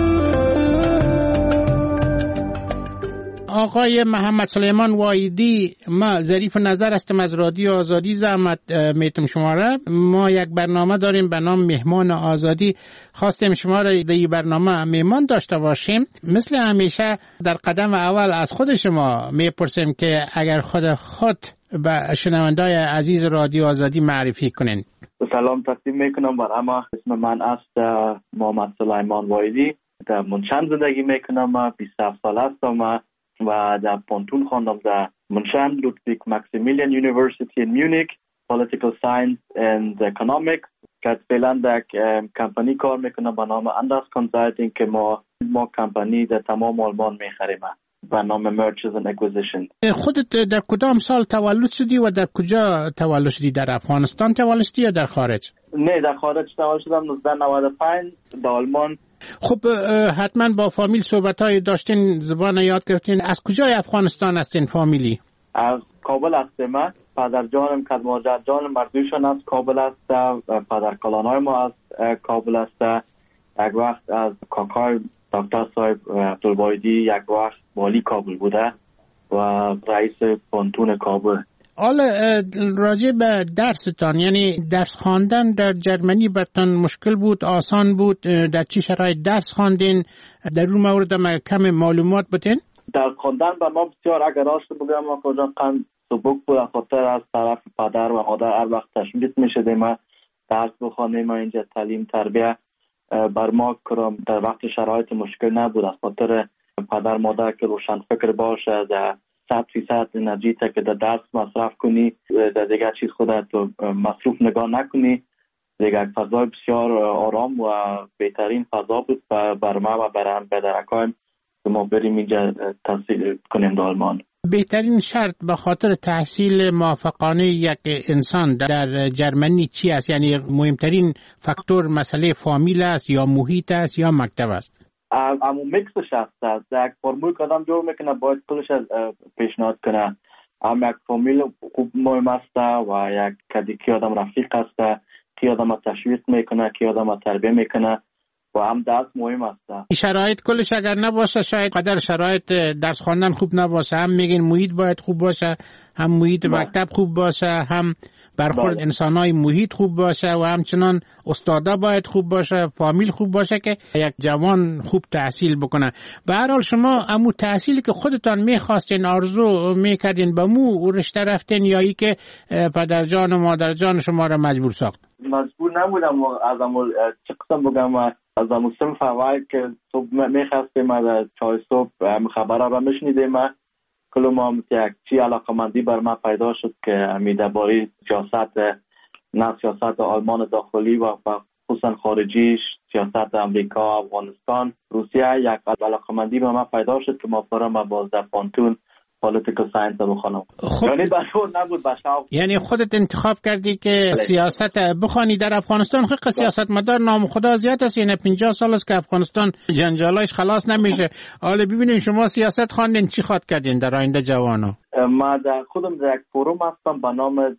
آقای محمد سلیمان وایدی، ما ظریف نظر هستم از رادیو آزادی. زحمت میتم شما را. ما یک برنامه داریم به نام مهمان آزادی. خواستیم شما را در این برنامه مهمان داشته باشیم. مثل همیشه در قدم اول از خود شما میپرسیم که اگر خود به شنوندای عزیز رادیو آزادی معرفی کنین. سلام تقدیم میکنم بر همه. اسم من است محمد سلیمان وایدی. در منشن زندگی میکنم. 27 سال هستم و در پانتون خواندم در منشن لودویگ ماکسیمیلیان یونیورسیتی in Munich Political Science and Economics. که فعلا در کمپانی کار میکنم به نام اندرس کانسالتینگ که ما کمپانی در تمام آلمان میخریم به نام Mergers and Acquisition. خودت در کدام سال تولد شدی و در کجا تولد شدی؟ در افغانستان تولد شدی یا در خارج؟ نه، در خارج تولد شدم. 1995 در آلمان. خب حتما با فامیل صحبت‌های داشتین، زبان یاد گرفتین. از کجای افغانستان هستین فامیلی؟ از کابل هستم. پدر جانم کدماجر جانم مردوشان از کابل است. پدر کلانای ما از کابل است. یک وقت از کاکای دکتر صاحب عبدالوایدی یک وقت والی کابل بوده و رئیس پانتون کابل. حالا راجع به درستان، یعنی درس خواندن در جرمنی برتان مشکل بود، آسان بود؟ در چی شرایط درس خواندین؟ در اون مورد ما کم معلومات بدین؟ در خواندن به ما بسیار اگر راست بگم ما کجا قند سبک بود، خاطر از طرف پدر و مادر هر وقت تشویق میشده ما درس بخوانیم. ما اینجا تعلیم تربیه بر ما کرم در وقت شرایط مشکل نبود، از خاطر پدر مادر که روشن فکر باشه در 100% انرژی تا که در درس مصرف کنی، در دیگه چیز خودت مصروف نگاه نکنی. دیگه فضای بسیار آرام و بهترین فضا بود بر ما و بر پدرکایم که ما بریم اینجا تحصیل کنیم در آلمان. بهترین شرط به خاطر تحصیل موفقانه یک انسان در جرمنی چی است؟ یعنی مهمترین فاکتور مسئله فامیل است یا محیط است یا مکتب است؟ امو میکسش است. یک فرمول که آدم جور میکنه باید کلش پیشنهاد کنه. یک فامیل خوب مهم است و یک کدی که آدم رفیق است که آدم تشویق میکنه، که آدم تربیه میکنه و هم درس مهم است. شرایط کلش اگر نباشه، شاید قدر شرایط درس خواندن خوب نباشه. هم میگین محیط باید خوب باشه، هم محیط مکتب خوب باشه، هم برخورد انسانای محیط خوب باشه و همچنان استادا باید خوب باشه، فامیل خوب باشه که یک جوان خوب تحصیل بکنه. به هر حال شما امو تحصیلی که خودتان میخواستین، آرزو میکردین، به مو رشته رفتین یا ای که پدرجان و مادرجان شما را مجبور ساخت؟ مجبور نبودم. از امو چه قسم بگم، از امو صنف اول که صبح میخواستیم از چای صبح خبره را میشنیدیم، کلو ما یک چی علاقمندی بر من پیدا شد که امیده باری سیاست، نه سیاست آلمان داخلی و خصوصا خارجی، سیاست امریکا، افغانستان، روسیه، یک علاقمندی بر من پیدا شد که ما فرام باز در پانتون پالیتیکال ساینس بخونم. یعنی بشور نبود بشاو. یعنی خودت انتخاب کردی که سیاست بخوانی در افغانستان. خیلی سیاستمدار نام خدا زیاد است، یعنی 50 سال است که افغانستان جنجالایش خلاص نمیشه. حالا ببینیم شما سیاست خواندین، چی خواد کردین در آینده جوانا؟ ما خودم در یک فروم هستم به نام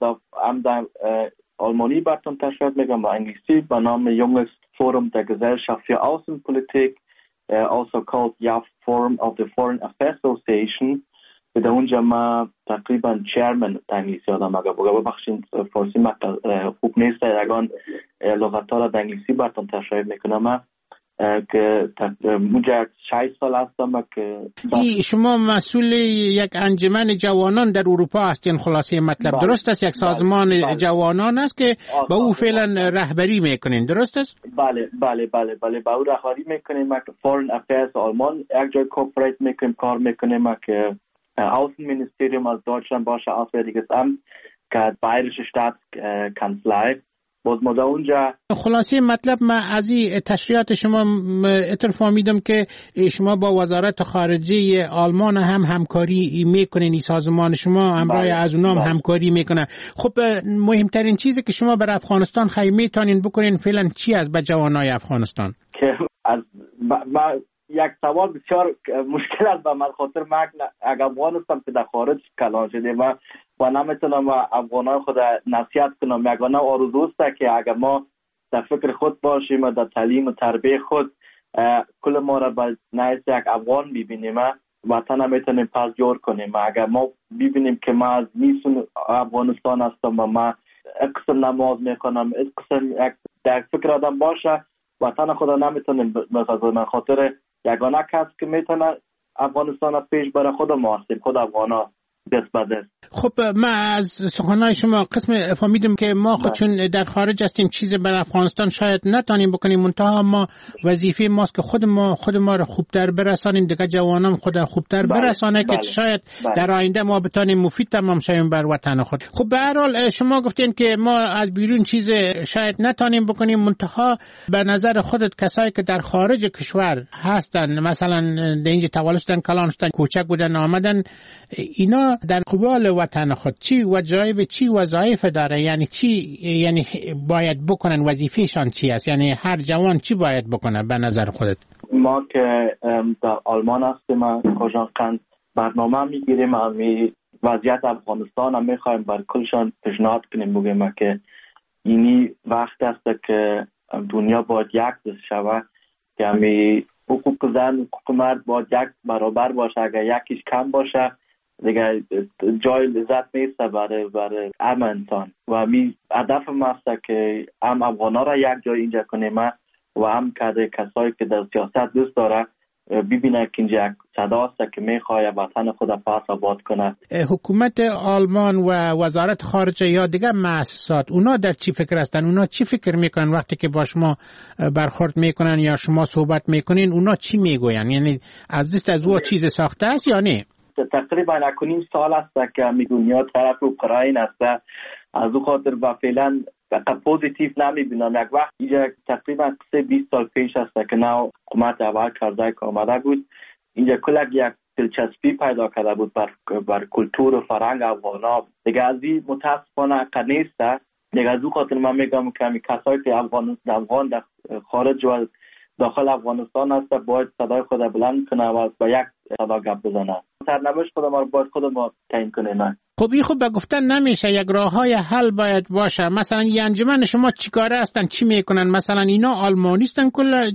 آلمانی براتون تشریح میگم با انگلیسی به نام Junges Forum der Gesellschaft für Außenpolitik, also called YAF Forum of the Foreign Affairs Association. در اونجا ما تقریبا چیرمن انگلیسی آدم اگر ببخشید فارسی ما خوب نیست، اگران لغت‌ها را در انگلیسی براتون تشریح میکنم که اونجا 6 سال هستم که شما مسئول یک انجمن جوانان در اروپا هستین. خلاصه مطلب درست است؟ یک سازمان جوانان است که با او فعلا رهبری میکنین، درست است؟ بله با او رهبری میکنیم که فورن افیرز آلمان یک جای کوپریت میکنیم، کار میکنیم که Außenministerium از Deutschland باشه، Auswärtiges Amt که Bayerische Staatskanzlei باز ما در اونجا. خلاصه مطلب من از این تشریحات شما فهمیدم که شما با وزارت خارجه آلمان هم همکاری میکنین، این سازمان شما همراه از اونام همکاری میکنه. خب مهمترین چیزی که شما بر افغانستان میتونین بکنین فعلا چی است به جوانای افغانستان؟ که از یک سوال بسیار مشکل است به من خاطر من اگر افغان هستم که در خارج کلان شده و نمیتونم افغانان خود نصیحت کنم. یگانه آرزو است که اگر ما در فکر خود باشیم و در تعلیم و تربیت خود کل ما را به نحیث یک افغان ببینیم وطن میتونیم پس جور کنیم. اگر ما ببینیم که ما از نیستون افغانستان هستم و ما قسم نماز میکنم، قسم در فکر آدم باشه وطن خود نمیتونیم بسازیم. خاطر یگانه کس که میتونه افغانستان پیش بره خود ما هستیم، خود افغانا دست به دست. خب من از سخنهای شما قسم فهمیدم که ما خود چون در خارج هستیم چیز بر افغانستان شاید نتانیم بکنیم، منتها ما وظیفه ماست که خود ما رو خوبتر برسانیم، دیگه جوانان خود خوبتر برسانه که شاید در آینده ما بتانیم مفید تمام شویم بر وطن خود. خب به هر حال شما گفتین که ما از بیرون چیز شاید نتانیم بکنیم، منتها به نظر خودت کسایی که در خارج کشور هستن، مثلا در اینجا تولد شدن، کلان شدن، کوچک بودن، آمدن، اینا در قبال وطن خود چی وظایف داره؟ یعنی چی یعنی باید بکنن؟ وظیفهشان چی است؟ یعنی هر جوان چی باید بکنه به نظر خودت؟ ما که در آلمان هستیم کجان برنامه میگیریم امی وضعیت افغانستان هم میخوایم بر کلشان پیشنهاد کنیم، بگیم که اینی وقت است که دنیا باید یک دست شوه، که امی حقوق زن حقوق مرد باید یک برابر باشه. اگر یکیش کم باشه دیگه جای لذت نیست برای هم انسان. و می هدف ما است که هم افغانا را یک جای اینجا کنیم و هم که کسایی که در سیاست دوست داره ببینه که اینجا یک صدا است که میخواه وطن خود پس آباد کنه. حکومت آلمان و وزارت خارجه یا دیگر مؤسسات اونا در چی فکر هستن؟ اونا چی فکر میکنن وقتی که با شما برخورد میکنن یا شما صحبت میکنین؟ اونا چی میگوین؟ یعنی از دست از او چیز ساخته است یا نه؟ تقریبا 1.5 سال است که دنیا طرف اوکراین است، از او خاطر و فعلا پوزیتیو نمیبینم. یک وقت اینجا تقریبا 20 سال پیش است که نو حکومت اول کرزای که آمده بود، اینجا کلک یک دلچسپی پیدا کرده بود بر کلتور و فرهنگ افغانا. دیگه از این متاسفانه که نیست. دیگه از او خاطر من میگم که کسایی که افغان در خارج و داخل افغانستان هست باید صدای خود بلند کنه و با یک صدا گپ بزنه. سرنوشت خود ما باید خود ما تعیین کنیم. خب این خوب به گفتن نمیشه، یک راههای حل باید باشه. مثلا این انجمن شما چیکاره هستن؟ چی میکنن؟ مثلا اینا آلمانی هستن کل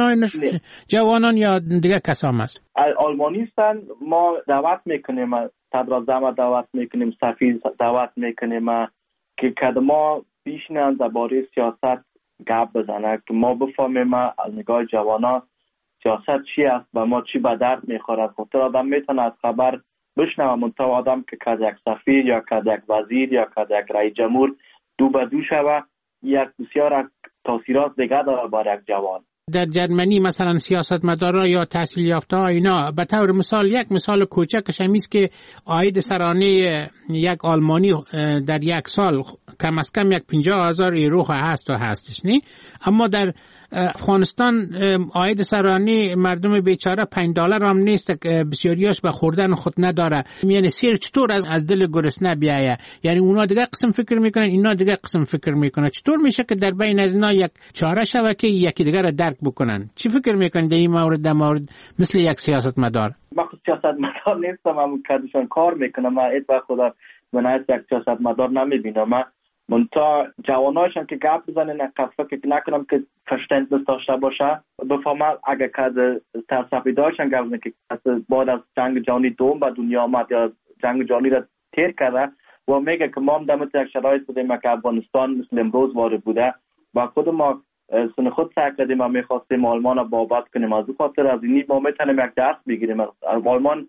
جوانان یا دیگه کسام هست؟ آلمانی هستن. ما دعوت میکنیم، صدراعظم دعوت میکنیم، سفیر دعوت میکنیم که ما بیشنن درباره سیاست گپ بزنه که ما بفهمیم از نگاه جوانا سیاست چی است و ما چی به درد میخوره. خاطر آدم میتونه از خبر بشنوه، منتها آدم که از یک سفیر یا از یک وزیر یا از یک رئیس جمهور دو به دو شوه، یک بسیار تاثیرات دیگه داره برای یک جوان. در جرمنی مثلا سیاستمدارا یا تحصیل یافته ها اینا به طور مثال، یک مثال کوچکش همیز که عاید سرانه یک آلمانی در یک سال کم از کم 50,000 یورو هست و هستش، نه؟ اما در افغانستان عاید سرانه مردم بیچاره $5 هم نیست، بسیاریاش به خوردن خود نداره. یعنی سیر چطور از دل گرسنه بیایه؟ یعنی اونا دیگه قسم فکر میکنن، اینا دیگه قسم فکر میکنن. چطور میشه که در بین از اینا یک چاره شوه که یکی دیگه را درک بکنن؟ چی فکر میکنن در این مورد مثل یک سیاستمدار؟ من خود سیاستمدار نیستم، من کارشان کار میکنم. من ات وقت خدا بنایت یک سیاستمدار نمیبینم. من منتها جوانایشان که گپ بزنن فکر نکنم که فرستندنس داشته باشه. بفهمم اگر که ترسفیدایشان گپ بزنن که بعد از جنگ جهانی دوم به دنیا آمد یا جنگ جهانی را تیر کرده و میگه که ما هم در یک شرایط بودیم که افغانستان مثل امروز وارد بوده و خود ما سن خود سعی کردیم و میخواستیم آلمان را بابت کنیم. از او خاطر از اینی ما میتونیم یک درس بگیریم. آلمان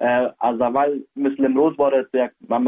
از اول مثل امروز وارد یک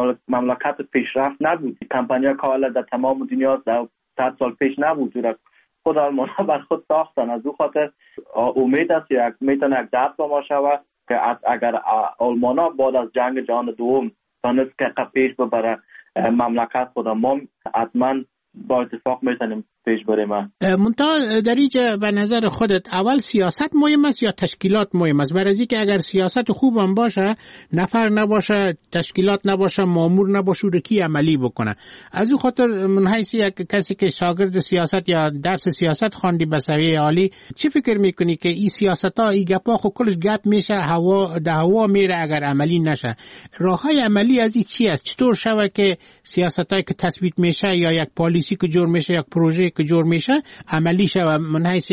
مملکت پیشرفت نبود. کمپانیا کالا در تمام دنیا 100 سال پیش نبود. خود آلمان ها بر خود ساختن. از او خاطر امید است یک میتونه یک درس با ما شود که اگر آلمان ها بعد از جنگ جهان دوم تانست که پیش ببره مملکت خود ما حتما با اتفاق میتونیم پیش بریم. منتها در اینجا به نظر خودت اول سیاست مهم است یا تشکیلات مهم است؟ برای اینکه اگر سیاست خوب هم باشه، نفر نباشه، تشکیلات نباشه، مامور نباشه، رکی عملی بکنه. از این خاطر من حیث یک کسی که شاگرد سیاست یا درس سیاست خواندی به سویه عالی، چی فکر میکنی که این سیاست ها این گپا خو کلش گپ میشه، هوا میره اگر عملی نشه؟ راههای عملی از این چی است؟ چطور شوه که سیاست هایی که تثبیت میشه یا یک پالیسی که جور میشه، یک پروژه که جور میشه عملی شوه؟ من حیث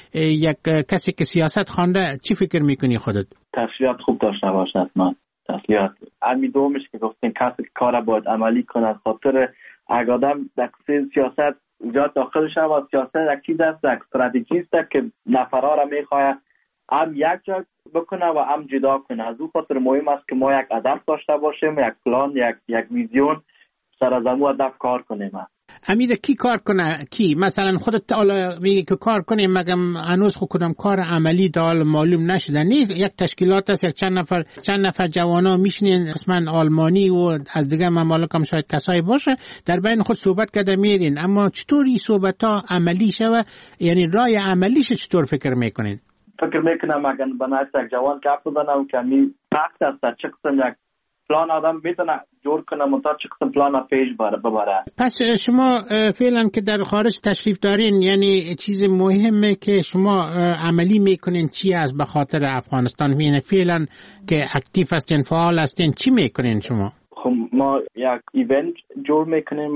یک کسی که سیاست خوانده چی فکر میکنی خودت؟ تشریعات خوب داشته باشه. حتما تشریعات امی دومش که گفتین کسی کار باید عملی کنه. خاطر اگر آدم در سیاست زیاد داخل شود و سیاست یک چیز است، یک استراتژی است که نفرها را میخواه هم یک جا بکنه و هم جدا کنه. از او خاطر مهم است که ما یک هدف داشته باشیم، یک پلان، یک ویژن سر از امو هدف کار کنیم. امیر کی کار کنه؟ کی مثلا خودت حالا میگی که کار کنیم، مگم هنوز خود کدام کار عملی دال معلوم نشده؟ نه یک تشکیلات است، یک چند نفر جوانا میشنین اسمن آلمانی و از دیگه ممالک هم شاید کسایی باشه در بین خود صحبت کرده میرین، اما چطور این صحبت ها عملی شوه؟ یعنی رای عملیش چطور فکر میکنین؟ فکر میکنم اگر بنایت یک جوان گپ بزنم که می وقت است چه قسم یک پلان آدم میتونه جور کنه، منتها چه قسم پلان پیش ببره. پس شما فعلا که در خارج تشریف دارین، یعنی چیز مهمه که شما عملی میکنین چی است به خاطر افغانستان؟ یعنی فعلا که اکتیو هستین، فعال هستین، چی میکنین شما؟ خب ما یک ایونت جور میکنیم،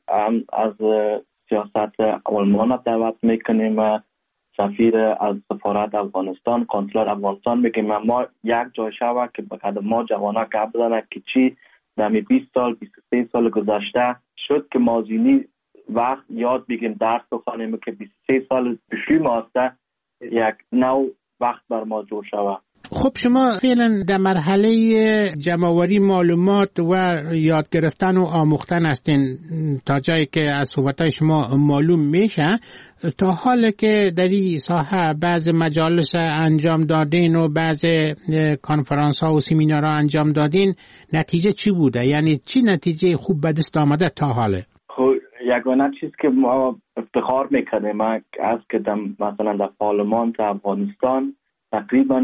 از سیاست آلمان دعوت میکنیم، سفیر از سفارت افغانستان، کنسولار افغانستان میگیم ما یک جای شوه که بقدر ما جوانا گپ بزنه که چی در 20 سال 23 سال گذشته شد که ما زینی وقت یاد بگیم، درس بخوانیم که 23 سال پیشی ما هسته، یک نو وقت بر ما جور شوه. خب شما فعلا در مرحله جمع‌آوری معلومات و یاد گرفتن و آموختن هستین تا جایی که از صحبت‌های شما معلوم میشه. تا حالی که در این ساحه بعض مجالس انجام دادین و بعض کنفرانس‌ها و سمینارها انجام دادین، نتیجه چی بوده؟ یعنی چی نتیجه خوب به دست آمده تا حاله؟ خب یگانه چیز که ما افتخار میکنیم از که مثلا در پارلمان افغانستان تقریبا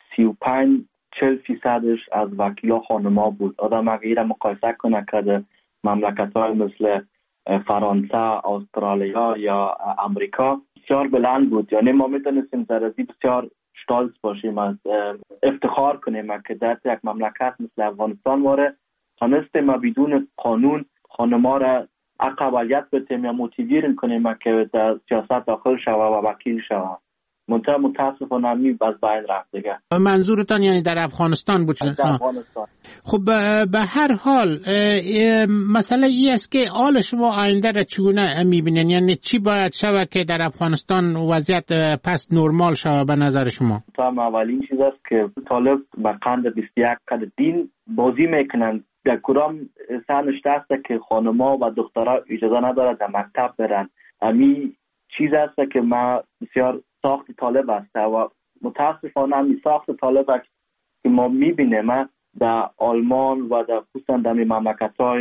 35-40% از وکیلا خانما بود. آدم اگر مقایسه کنه که مملکت‌های مثل فرانسه، استرالیا یا امریکا بسیار بلند بود. یعنی ما میتونستیم در از بسیار شتالز باشیم، از افتخار کنیم که در یک مملکت مثل افغانستان واره تانستیم ما بدون قانون خانما را اقلیت بتیم یا موتیویرن کنیم که در سیاست داخل شوه و وکیل شوه. متاسفانه می باز باید رفت دیگه. منظورتان یعنی در افغانستان بود؟ در افغانستان. خب به هر حال مسئله ای است که حال شما آینده را چگونه میبینین؟ یعنی چی باید شوه که در افغانستان وضعیت پس نرمال شوه به نظر شما؟ اولین چیز است که طالب به قند 21 قد دین بازی میکنن. در کدام سنشته است که خانما و دخترها اجازه ندارد در مکتب برن. امی چیز است که ما بسیار ساخت طالب است و متاسفانه همی ساخت طالب که ما میبینیم در آلمان و در خصوصا در مملکت‌های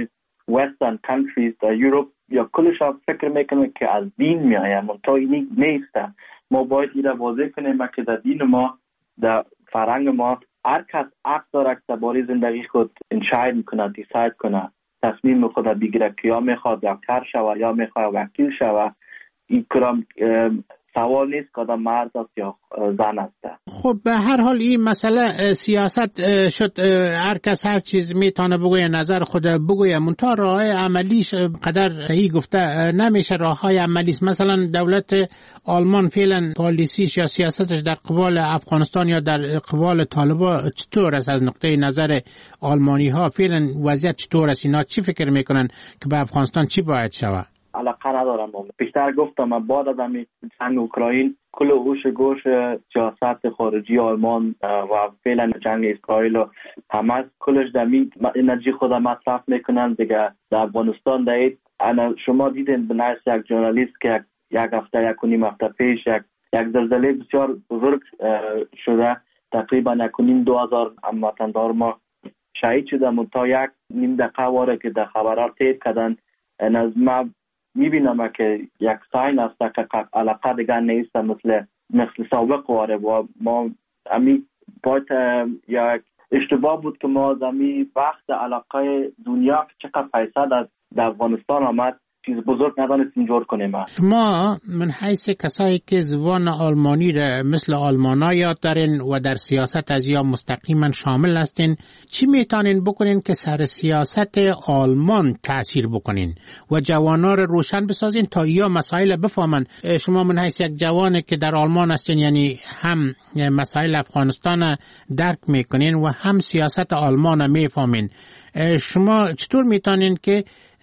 western countries در یوروپ یا کلش فکر میکنه که از دین میآید، منتها این نیست. ما باید این را واضح کنیم که در دین ما، در فرهنگ ما، هر کس حق داره که درباره زندگی خود انتخاب کنه، دیساید کنه، تصمیم خود بگیره که یا میخواد دکتر شوه یا میخواد وکیل شوه. این کدام سوال نیست که آدم مرد است یا زن است. خب به هر حال این مسئله سیاست شد، هر کس هر چیز میتونه بگویه، نظر خود بگویه، منتها راه عملیش قدر هی گفته نمیشه. راه های عملیش مثلا دولت آلمان فعلا پالیسیش یا سیاستش در قبال افغانستان یا در قبال طالبان چطور است؟ از نقطه نظر آلمانی ها فعلا وضعیت چطور است؟ اینا چی فکر میکنن که به افغانستان چی باید شود؟ علاقه ندارم. بیشتر گفتم بعد از جنگ اوکراین کل هوش گوش سیاست خارجی آلمان و فعلا جنگ اسرائیل و حماس کلش دمی انرژی خود مصرف میکنن دیگه. در افغانستان دید شما دیدین بنایس یک ژورنالیست که یک هفته یک و نیم هفته پیش یک زلزله بسیار بزرگ شده، تقریبا 1,500 هموطندار ما شهید شده، منتها یک نیم دقیقه واره که در خبرها تایید کردن. از ما میبینم که یک ساین است که علاقه دیگر نیست مثل سابق واره و ما امی باید یک اشتباه بود که ما زمین وقت علاقه دنیا که چقدر پیسه در افغانستان آمد چیز بزرگ ندانستیم جور کنیم. ما من حیث کسایی که زبان آلمانی را مثل آلمانا یاد دارین و در سیاست از یا مستقیما شامل هستین، چی میتونین بکنین که سر سیاست آلمان تأثیر بکنین و جوانا را روشن بسازین تا یا مسائل بفهمن؟ شما من حیث یک جوانه که در آلمان هستین، یعنی هم مسائل افغانستان درک میکنین و هم سیاست آلمان میفهمین. شما چطور میتونین که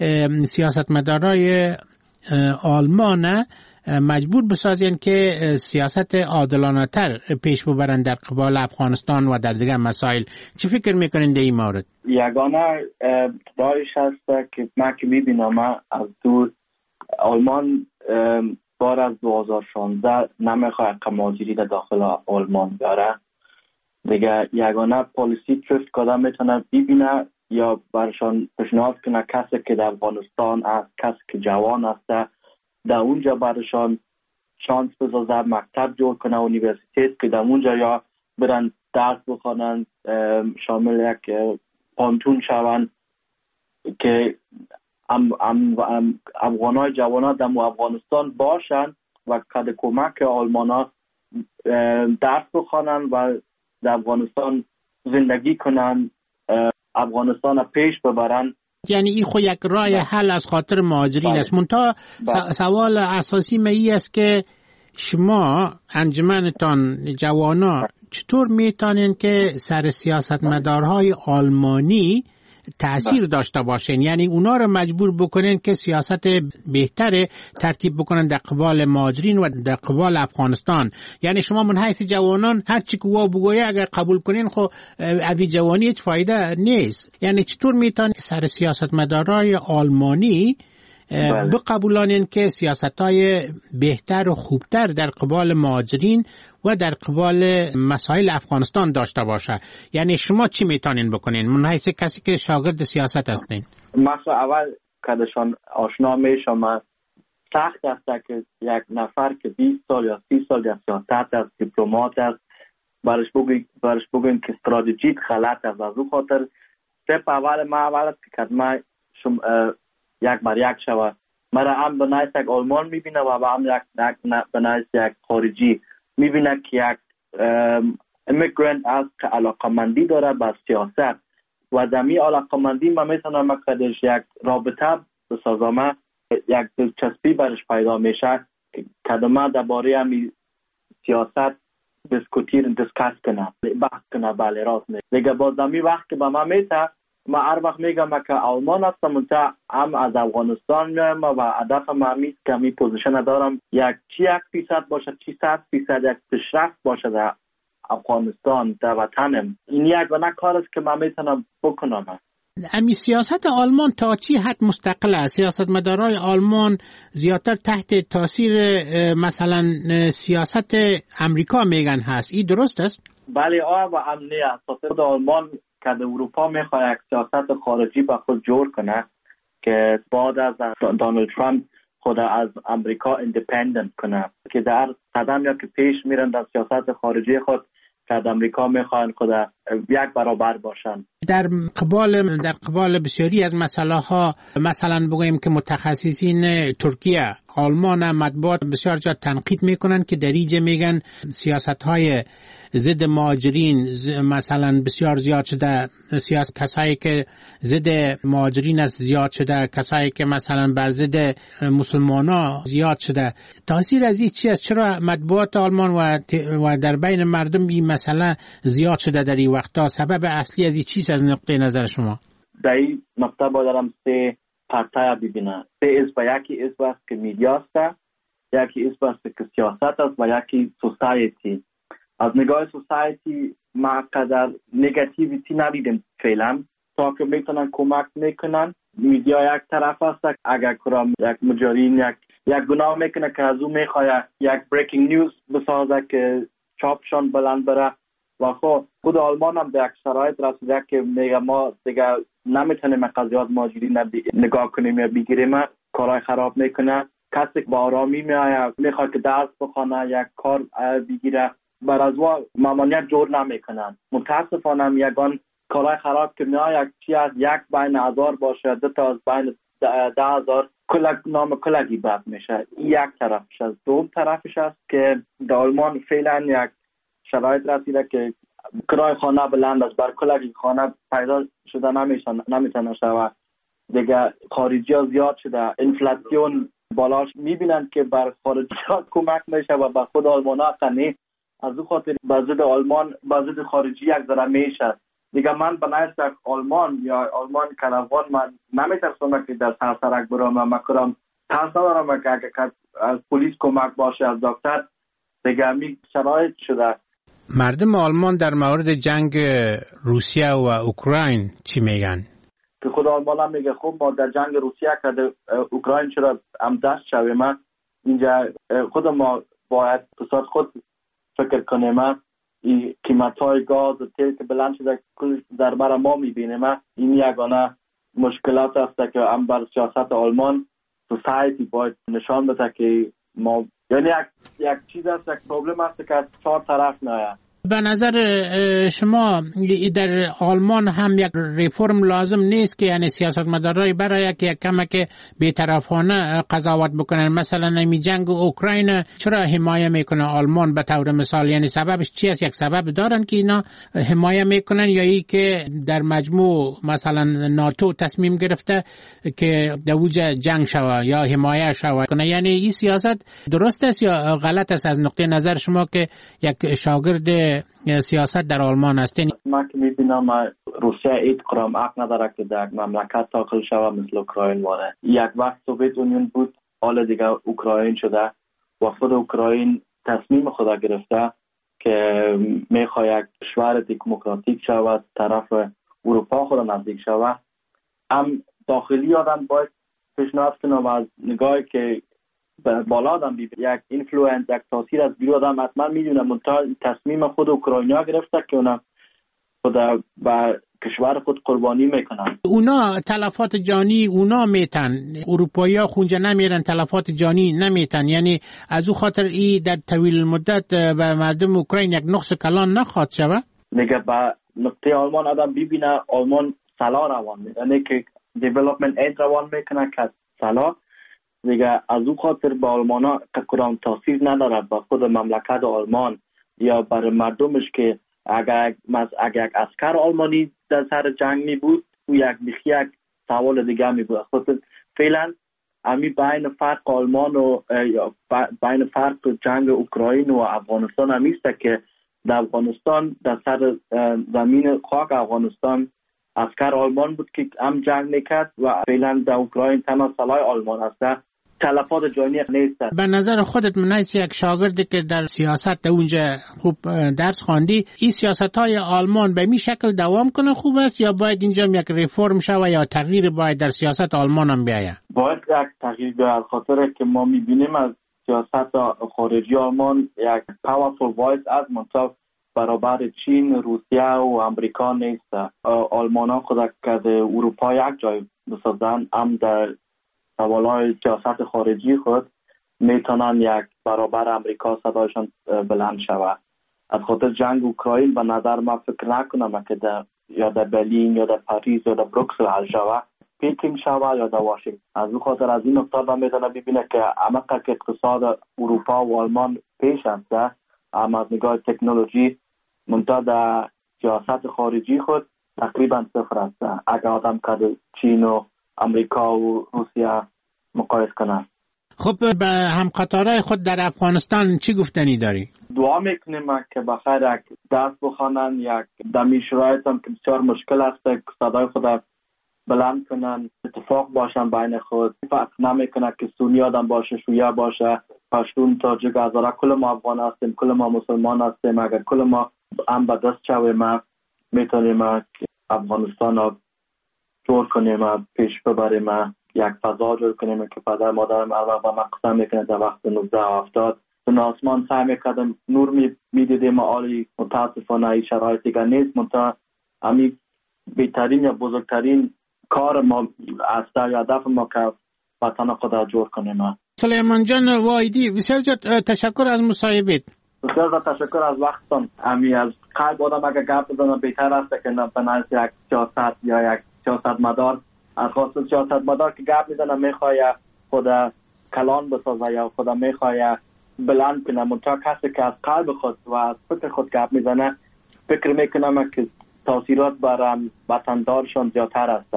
سیاستمدارای آلمان مجبور بسازین که سیاست عادلانه تر پیش ببرن در قبال افغانستان و در دیگر مسائل؟ چی فکر میکنین در این مورد؟ یگانه راهش هست که من که میبینم از دور آلمان بار از 2016 نمیخواه مهاجری در داخل آلمان بیاره دیگه. یگانه پالیسی ترفت کدام میتونه ببینه یا برشان پیشنهاد کنه کسی که در افغانستان است، کسی که جوان است، در اونجا برشان شانس بسازه، مکتب جور کنه، اونیورسیتیت که در اونجا یا برن درس بخونن، شامل یک پانتون شون که افغانای جوانات در افغانستان باشن و کد کمک آلمانا درس بخونن و در افغانستان زندگی کنن، افغانستان پیش ببرن. یعنی این خود یک راه حل از خاطر مهاجرین است. منتها سوال اساسی می است که شما انجمنتان جوانا چطور میتونین که سر سیاستمدارهای آلمانی تأثیر داشته باشین، یعنی اونا رو مجبور بکنین که سیاست بهتر ترتیب بکنن در قبال مهاجرین و در قبال افغانستان؟ یعنی شما من حیث جوانان هر چی که وا بگویه اگر قبول کنین خب اوی جوانی هیچ فایده نیست. یعنی چطور میتونین سر سیاستمدارای آلمانی بقبولانین که سیاستای بهتر و خوبتر در قبال مهاجرین و در قبال مسائل افغانستان داشته باشه؟ یعنی شما چی میتونین بکنین من حیث کسی که شاگرد سیاست هستین؟ مثلا اول کدشان آشنا میشم، سخت است که یک نفر که 20 سال یا 30 سال یا سیاست است، دیپلمات است، برش بگوین که استراتژیت غلط است. از اون خاطر step اول ما اول است که کدما یک بر یک شود. مرا هم بنایست یک آلمان میبینه و هم بنایست یک خارجی میبینه که یک امیگرانت است که علاقمندی داره به سیاست و دمی علاقمندی ما میتونم کدش یک رابطه بسازم، یک دلچسبی برش پیدا میشه که کدما درباره همی سیاست دیسکس کنه، بحث کنه. بله راست میگه دیگه. باز دمی وقت که به ما میته ما هر وقت میگم که آلمان هستم منتها هم از افغانستان میام و هدف ما همیست که همی پوزیشن دارم یک 1% باشه، 100% یک پیشرفت باشه در افغانستان، در وطنم. این یگانه کار است که من میتونم بکنم. امی سیاست آلمان تا چی حد مستقل است؟ سیاستمدارای آلمان زیادتر تحت تاثیر مثلا سیاست امریکا میگن هست، این درست است؟ بله و امنی است. خود آلمان که در اروپا میخواد یک سیاست خارجی با خود جور کنه که بعد از دونالد ترامپ خود از امریکا ایندیپندنت کنه، که در قدم یا که پیش میرن در سیاست خارجی خود که از امریکا میخوان خود یک برابر باشن. در قبال بسیاری از مسئله ها، مثلا بگوییم که متخصصین ترکیه، آلمان، مطبوعات بسیار جا تنقید میکنن که در اینجا میگن سیاست های ضد مهاجرین مثلا بسیار زیاد شده، کسایی که ضد مهاجرین است زیاد شده، کسایی که مثلا بر ضد مسلمانا زیاد شده. تاثیر از این چی است؟ چرا مطبوعات آلمان و در بین مردم این مسئله زیاد شده در این وقتا؟ سبب اصلی از این چیست از نقطه نظر شما؟ در این نقطه بادرم سه پرتای ببینه. سه یکی است که میدیا است، یکی است که سیاست است و یکی سوسایتی. از نگاه سوسایتی ما قدر نگاتیویتی ندیدیم فعلا، تا که میتونن کمک میکنن. میدیا یک طرف است، اگر کرام یک مجرین یک گناه میکنه که از اون میخواد یک بریکینگ نیوز بسازه که چاپشان بلند بره. و خود آلمان هم به یک شرایط رسیده که میگه ما دیگه نمیتونیم قضیات مهاجرین نگاه کنیم یا بگیریم، کارهای خراب میکنه. کسی با آرامی میآید میخواد که درس بخونه، یک کار بگیره، بر از ممانعت جور نمیکنن. متاسفانه یگان کارهای خراب که میآید چی از یک بین 1000 باشه، 2 تا از بین 10,000 نام کلگی بد میشه. یک طرفش است. دوم طرفش است که در آلمان فعلا یک شرایط رسیده که کرای خانه بلند است، بر کلگی خانه پیدا شده نمیتونه شود. دیگه خارجی ها زیاد شده، انفلاسیون بالاش میبینن که بر خارجی ها کمک میشه و بر خود آلمان ها قنی. از او خاطر بازد آلمان بازد خارجی یک ذره میشه. دیگه من بنایست آلمان یا آلمان کلوان من نمیترسم که در سرسرک برام مکرم ترس ندارم که اگر از پلیس کمک باشه، از دکتر. دیگه می شرایط شده. مردم آلمان در مورد جنگ روسیه و اوکراین چی میگن؟ که خود آلمان هم میگه خب ما در جنگ روسیه که اوکراین چرا هم دست شویم؟ اینجا خود ما باید بسات خود فکر کنیم. این قیمت های گاز و تیل که بلند شده در بر ما میبینیم. این یگانه مشکلات است که هم بر سیاست آلمان سوسایتی باید نشان بده که ما یعنی یک چیز است، یک پروبلم است که از 4 طرف میآید. به نظر شما در آلمان هم یک ریفرم لازم نیست که یعنی سیاستمدارای برای که یک کمک بی‌طرفانه قضاوت بکنن؟ مثلا نمی جنگ اوکراین چرا حمایه میکنه آلمان به طور مثال؟ یعنی سببش چی است؟ یک سبب دارن که اینا حمایه میکنن یا ای که در مجموع مثلا ناتو تصمیم گرفته که دوج جنگ شوه یا حمایه شوه کنه؟ یعنی این سیاست درست است یا غلط است از نقطه نظر شما که یک شاگرد سیاست در آلمان هستین؟ من که میبینم روسیه ایتقرام حق نداره که در مملکت داخل شوه مثل اوکراین واره. یک وقت سوویت اونیون بود، حالا دیگه اوکراین شده و خود اوکراین تصمیم خدا گرفته که میخواد یک کشور دموکراتیک شود، طرف اروپا خود نزدیک شود. هم داخلی آدم باید پیشنهاد کنه و از نگاهی که بالا آدم یک اینفلوئنس، یک تاثیر از بیرون آدم حتما میدونه. منتها تصمیم خود اوکراینیا گرفته که اونا خود با کشور خود قربانی میکنن. اونا تلفات جانی اونا میتن، اروپایی ها خونجا نمیرن، تلفات جانی نمیتن. یعنی از او خاطر ای در طویل مدت به مردم اوکراین یک نقص کلان نخواد شوه. میگه با نقطه آلمان آدم ببینه آلمان سلا روان میکنه، یعنی که دیولپمنت اید روان میکنه که سلا دیگه از او خاطر با آلمان ها کدام تاثیر نداره با خود مملکت آلمان یا برای مردمش. که اگر یک اسکر آلمانی در سر جنگ می بود او یک سوال دیگه می بود. خود فعلا امی بین فرق آلمان و یا بین فرق جنگ اوکراین و افغانستان همیسته که در افغانستان در سر زمین خاک افغانستان اسکر آلمان بود که هم جنگ میکرد و فعلا در اوکراین تنها سلاح آلمان هست. تلفات جانی نیست. به نظر خودت منایت یک شاگردی که در سیاست اونجا خوب درس خواندی، این سیاست‌های آلمان به می شکل دوام کنه خوب است یا باید اینجا یک ریفرم شوه یا تغییر باید در سیاست آلمان هم بیاید؟ باید یک تغییر بیاید، خاطر که ما می‌بینیم از سیاست خارجی آلمان یک پاورفول وایس از منطقه برابر چین، روسیه و امریکا نیست. آلمان ها خود که از اروپا یک جای بسازن، هم در سوالهای سیاست خارجی خود میتونن یک برابر امریکا صدایشان بلند شود. از خاطر جنگ اوکراین به نظر من فکر نکنم که یا در برلین یا در پاریس یا در بروکسل حل شود، پیکینگ شود یا در واشنگتن. از اون خاطر از این نقطه به میتونه ببینه که عمقا که اقتصاد اروپا و آلمان پیش است، اما از نگاه تکنولوژی منتها در سیاست خارجی خود تقریبا صفر است اگر آدم که چین و امریکا و روسیه مقایسه کنه. خب به همقطارای خود در افغانستان چی گفتنی داری؟ دعا میکنیم که بخیر یک دست بخوانن، یک دمی شرایط هم که بسیار مشکل است صدای خود بلند کنن، اتفاق باشن بین خود، فرق نمیکنه که سنی آدم باشه، شیعه باشه، پشتون، تاجیک، هزاره، کل ما افغان هستیم، کل ما مسلمان هستیم. اگر کل ما هم به دست شویم میتونیم که افغانستان رو جور کنیم، پیش ببریم، یک فضا جور کنیم که پدر مادرم هر وقت به من قسم میکنه در وقت 1970 تو آسمان سعی میکردم نور میدیدیم، آلی متاسفانه این شرایط دیگر نیست. منتها همین بهترین یا بزرگترین کار ما است یا هدف ما که وطن خود را جور کنیم. سلیمان جان وایدی، بسیار تشکر از مصاحبت. بسیار تشکر از وقتتان. همین از قلب آدم اگر گپ بزنه بهتر است که نه بناس یک سیاست یا یک سیاست مدار، از خاص سیاست مدار که گپ میزنه میخواد خود کلان بسازه یا خود میخواد بلند کنه، منتها کسی که از قلب خود و از فکر خود گپ میزنه فکر میکنم که تاثیرات بر وطندارشان زیادتر است.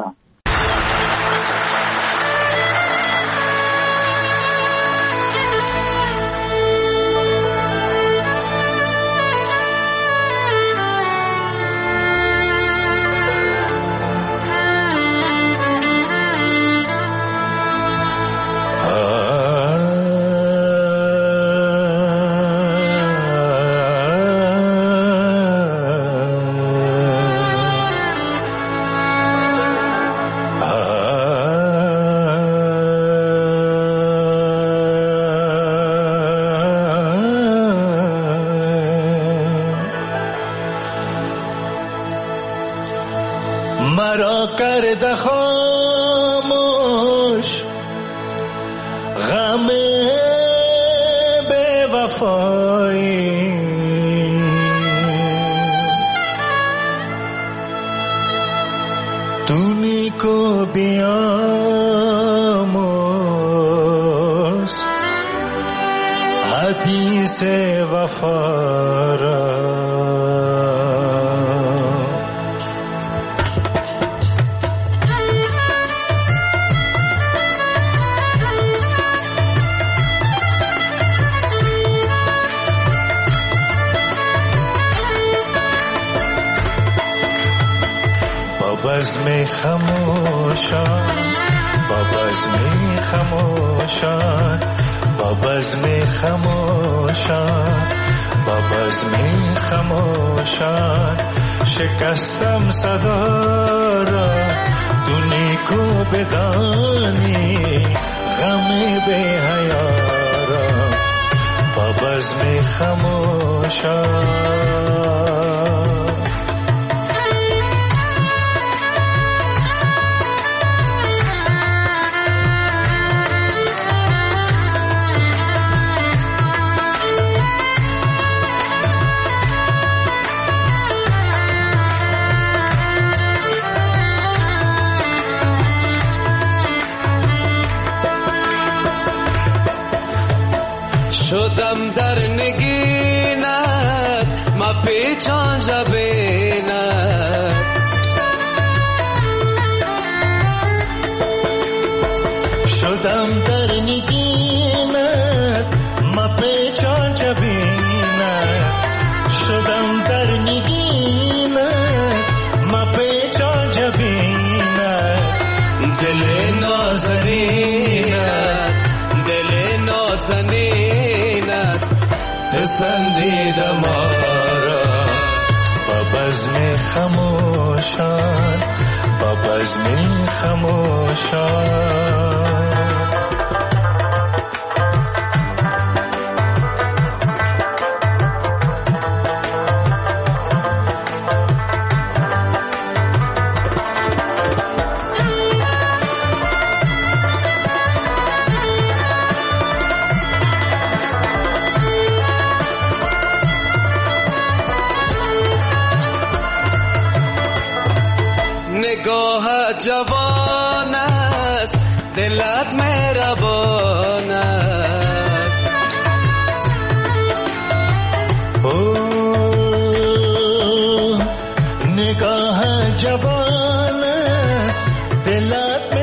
مرا کرده خاموش غم بے وفایی، تونی کو بیاموز حدیث وفا را. بزم خموشان، با بزم خموشان، با بزم خموشان، با بزم خموشان، شکستم صدا را تو نیکو بدانی غم بی حیا را. با بزم خموشان شدم در نگینت ما پیچان زبینت، شدم در نگینت ما پیچان زبینت، شدم در نگینت ما پیچان زبینت، دل نازنینت دل نازنینت پسندید ما را. با بزم خموشان، با بزم خموشان، نگاه جوان است دلت مهربان است نگاه جوان است دلت